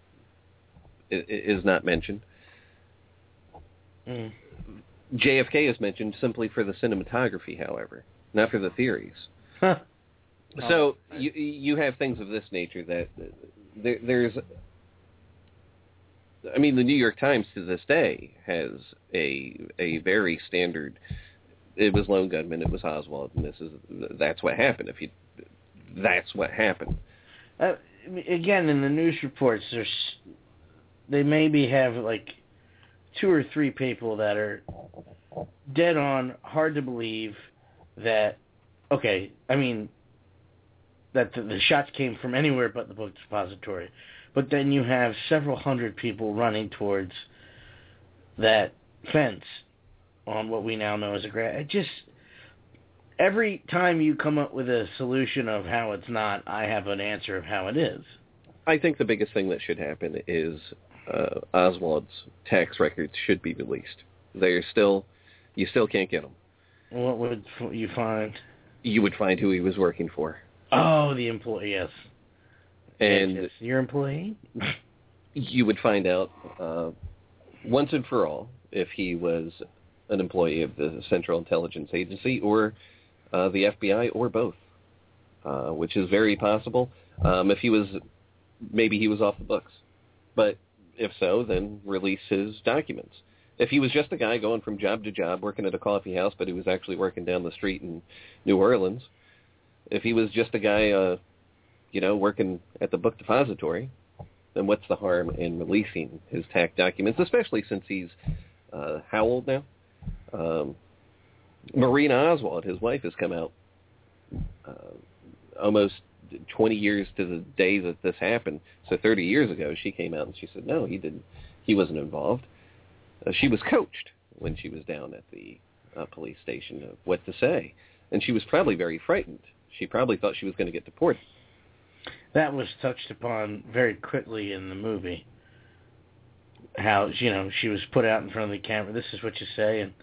Speaker 9: is not mentioned.
Speaker 10: Mm.
Speaker 9: J F K is mentioned simply for the cinematography, however, not for the theories.
Speaker 10: Huh.
Speaker 9: So you you have things of this nature that there, there's. I mean, the New York Times to this day has a a very standard. It was lone gunman. It was Oswald, and this is that's what happened. If you, that's what happened.
Speaker 10: Uh, again, in the news reports, there's they maybe have like two or three people that are dead on, hard to believe that. Okay, I mean that the, the shots came from anywhere but the book depository, but then you have several hundred people running towards that fence on what we now know as a grad. It just every time you come up with a solution of how it's not, I have an answer of how it is.
Speaker 9: I think the biggest thing that should happen is uh, Oswald's tax records should be released. They're still, you still can't get them.
Speaker 10: What would you find?
Speaker 9: You would find who he was working for.
Speaker 10: Oh, the employee, yes.
Speaker 9: And
Speaker 10: yes, yes. Your employee?
Speaker 9: You would find out uh, once and for all if he was an employee of the Central Intelligence Agency or uh, the F B I or both, uh, which is very possible. Um, if he was, maybe he was off the books. But if so, then release his documents. If he was just a guy going from job to job, working at a coffee house, but he was actually working down the street in New Orleans, if he was just a guy, uh, you know, working at the book depository, then what's the harm in releasing his tax documents, especially since he's, uh, how old now? Um, Marina Oswald, his wife, has come out uh, almost twenty years to the day that this happened. So thirty years ago, she came out and she said, no, he didn't. He wasn't involved. Uh, she was coached when she was down at the uh, police station of what to say. And she was probably very frightened. She probably thought she was going to get deported.
Speaker 10: That was touched upon very quickly in the movie. How, you know, she was put out in front of the camera, this is what you say, and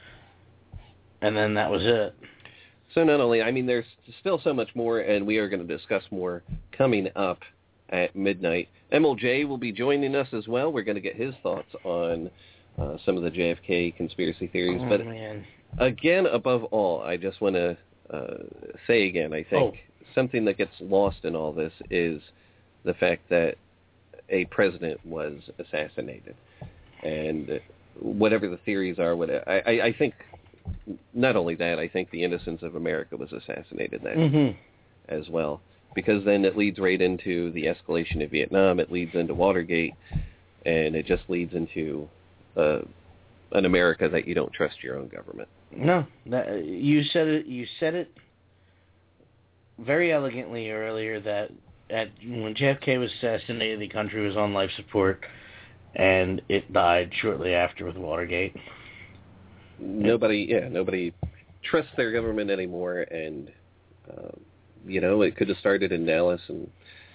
Speaker 10: and then that was it.
Speaker 9: So not only, I mean, there's still so much more, and we are going to discuss more coming up at midnight. M L J will be joining us as well. We're going to get his thoughts on uh, some of the J F K conspiracy theories.
Speaker 10: Oh,
Speaker 9: but
Speaker 10: man.
Speaker 9: Again, above all, I just want to uh, say again, I think
Speaker 10: oh.
Speaker 9: something that gets lost in all this is the fact that a president was assassinated. And whatever the theories are, what I, I, I think not only that, I think the innocence of America was assassinated that
Speaker 10: mm-hmm.
Speaker 9: as well. Because then it leads right into the escalation of Vietnam, it leads into Watergate, and it just leads into uh, an America that you don't trust your own government.
Speaker 10: No, that, you said it. You said it very elegantly earlier that at when J F K was assassinated, the country was on life support, and it died shortly after with Watergate.
Speaker 9: Nobody, yeah, nobody trusts their government anymore, and uh, you know, it could have started in Dallas, and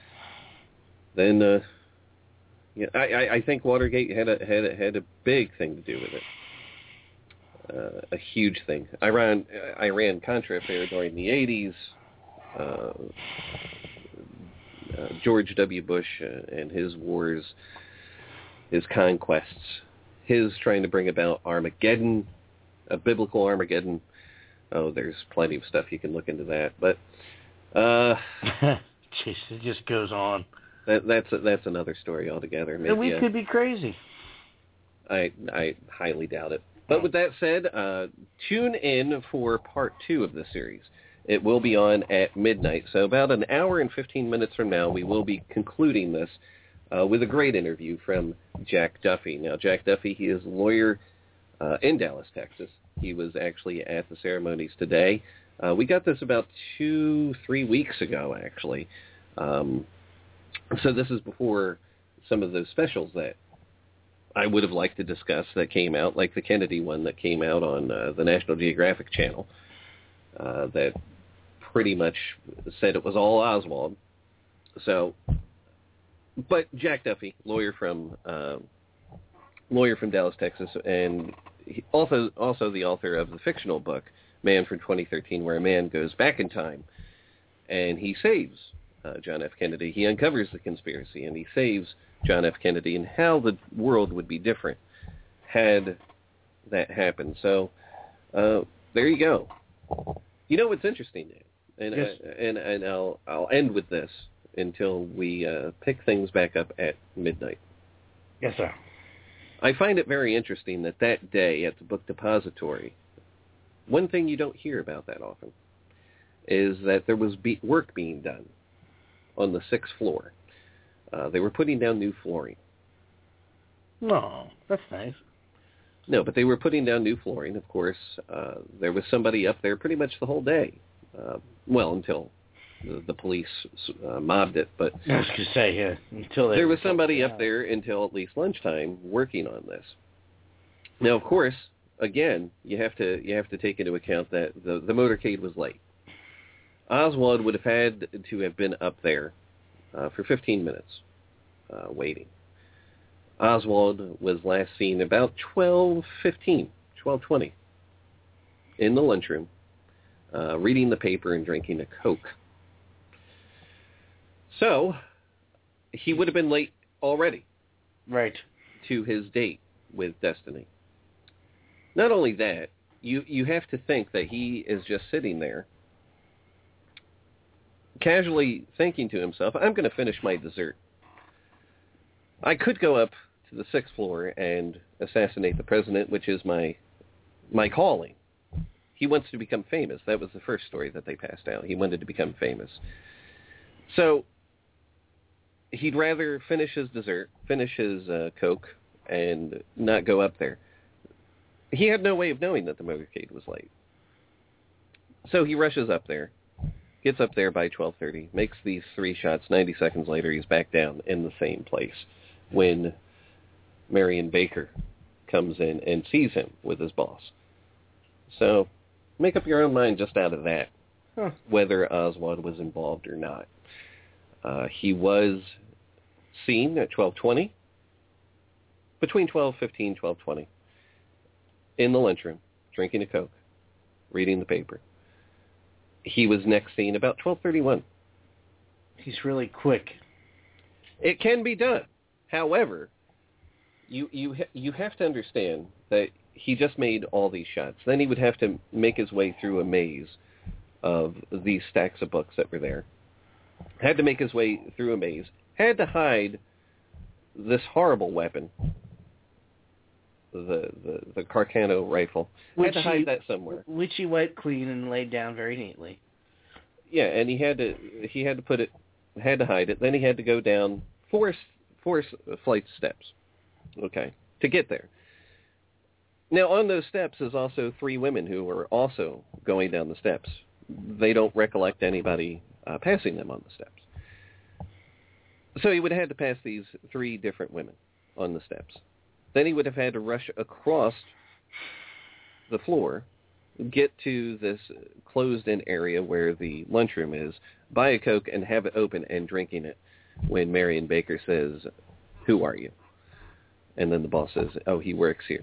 Speaker 9: then, uh, yeah, I, I think Watergate had a had a, had a big thing to do with it. Uh, a huge thing. Iran, Iran Contra affair during the eighties. Uh, uh, George W. Bush uh, and his wars, his conquests, his trying to bring about Armageddon, a biblical Armageddon. Oh, there's plenty of stuff you can look into that, but uh,
Speaker 10: Jeez, it just goes on.
Speaker 9: That, that's a, that's another story altogether. Maybe,
Speaker 10: we
Speaker 9: uh,
Speaker 10: could be crazy.
Speaker 9: I I highly doubt it. But with that said, uh, tune in for part two of the series. It will be on at midnight. So about an hour and fifteen minutes from now, we will be concluding this uh, with a great interview from Jack Duffy. Now, Jack Duffy, he is a lawyer uh, in Dallas, Texas. He was actually at the ceremonies today. Uh, we got this about two, three weeks ago, actually. Um, so this is before some of those specials that I would have liked to discuss that came out, like the Kennedy one that came out on uh, the National Geographic Channel, uh, that pretty much said it was all Oswald. So, but Jack Duffy, lawyer from uh, lawyer from Dallas, Texas, and he also also the author of the fictional book Man from twenty thirteen, where a man goes back in time and he saves uh, John F. Kennedy. He uncovers the conspiracy and he saves John F. Kennedy, and how the world would be different had that happened. So uh, there you go. You know what's interesting, And
Speaker 10: yes.
Speaker 9: uh, and and I'll I'll end with this until we uh, pick things back up at midnight.
Speaker 10: Yes, sir.
Speaker 9: I find it very interesting that that day at the book depository, one thing you don't hear about that often is that there was be- work being done on the sixth floor. Uh, they were putting down new flooring.
Speaker 10: No, that's nice.
Speaker 9: No, but they were putting down new flooring, of course. Uh, there was somebody up there pretty much the whole day. Uh, well, until the, the police uh, mobbed it. But
Speaker 10: I was going to say, yeah, until they
Speaker 9: there was somebody up there until at least lunchtime working on this. Now, of course, again, you have to you have to take into account that the, the motorcade was late. Oswald would have had to have been up there uh, for fifteen minutes uh, waiting. Oswald was last seen about twelve fifteen, twelve twenty in the lunchroom, uh, reading the paper and drinking a Coke. So he would have been late already.
Speaker 10: Right.
Speaker 9: To his date with Destiny. Not only that, you, you have to think that he is just sitting there casually thinking to himself, I'm going to finish my dessert. I could go up to the sixth floor and assassinate the president, which is my my calling. He wants to become famous. That was the first story that they passed out. He wanted to become famous. So he'd rather finish his dessert, finish his uh, Coke, and not go up there. He had no way of knowing that the motorcade was late. So he rushes up there, gets up there by twelve thirty, makes these three shots. ninety seconds later, he's back down in the same place when Marion Baker comes in and sees him with his boss. So make up your own mind just out of that, huh. whether Oswald was involved or not. Uh, he was seen at twelve twenty, between twelve fifteen, twelve twenty, in the lunchroom, drinking a Coke, reading the paper. He was next seen about twelve thirty-one.
Speaker 10: He's really quick.
Speaker 9: It can be done. However, you you ha- you have to understand that he just made all these shots. Then he would have to make his way through a maze of these stacks of books that were there. Had to make his way through a maze. Had to hide this horrible weapon, the the, the Carcano rifle.
Speaker 10: Which
Speaker 9: had to hide
Speaker 10: he,
Speaker 9: that somewhere.
Speaker 10: Which he wiped clean and laid down very neatly.
Speaker 9: Yeah, and he had to he had to put it, had to hide it. Then he had to go down four four flight steps. Okay, to get there. Now, on those steps is also three women who are also going down the steps. They don't recollect anybody uh, passing them on the steps. So he would have had to pass these three different women on the steps. Then he would have had to rush across the floor, get to this closed-in area where the lunchroom is, buy a Coke, and have it open and drinking it when Marion Baker says, "Who are you?" And then the boss says, "Oh, he works here."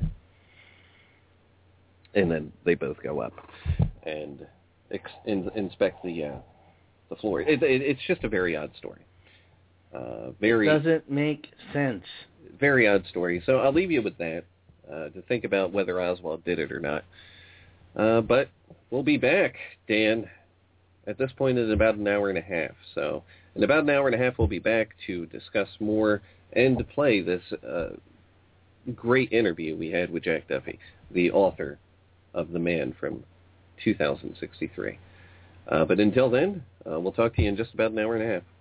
Speaker 9: And then they both go up and ex- in, inspect the uh, the floor. It, it, it's just a very odd story. Uh, very
Speaker 10: it doesn't make sense.
Speaker 9: Very odd story. So I'll leave you with that uh, to think about whether Oswald did it or not. Uh, but we'll be back, Dan, at this point in about an hour and a half. So in about an hour and a half, we'll be back to discuss more and to play this uh, great interview we had with Jack Duffy, the author of The Man from two thousand sixty-three. Uh, but until then, uh, we'll talk to you in just about an hour and a half.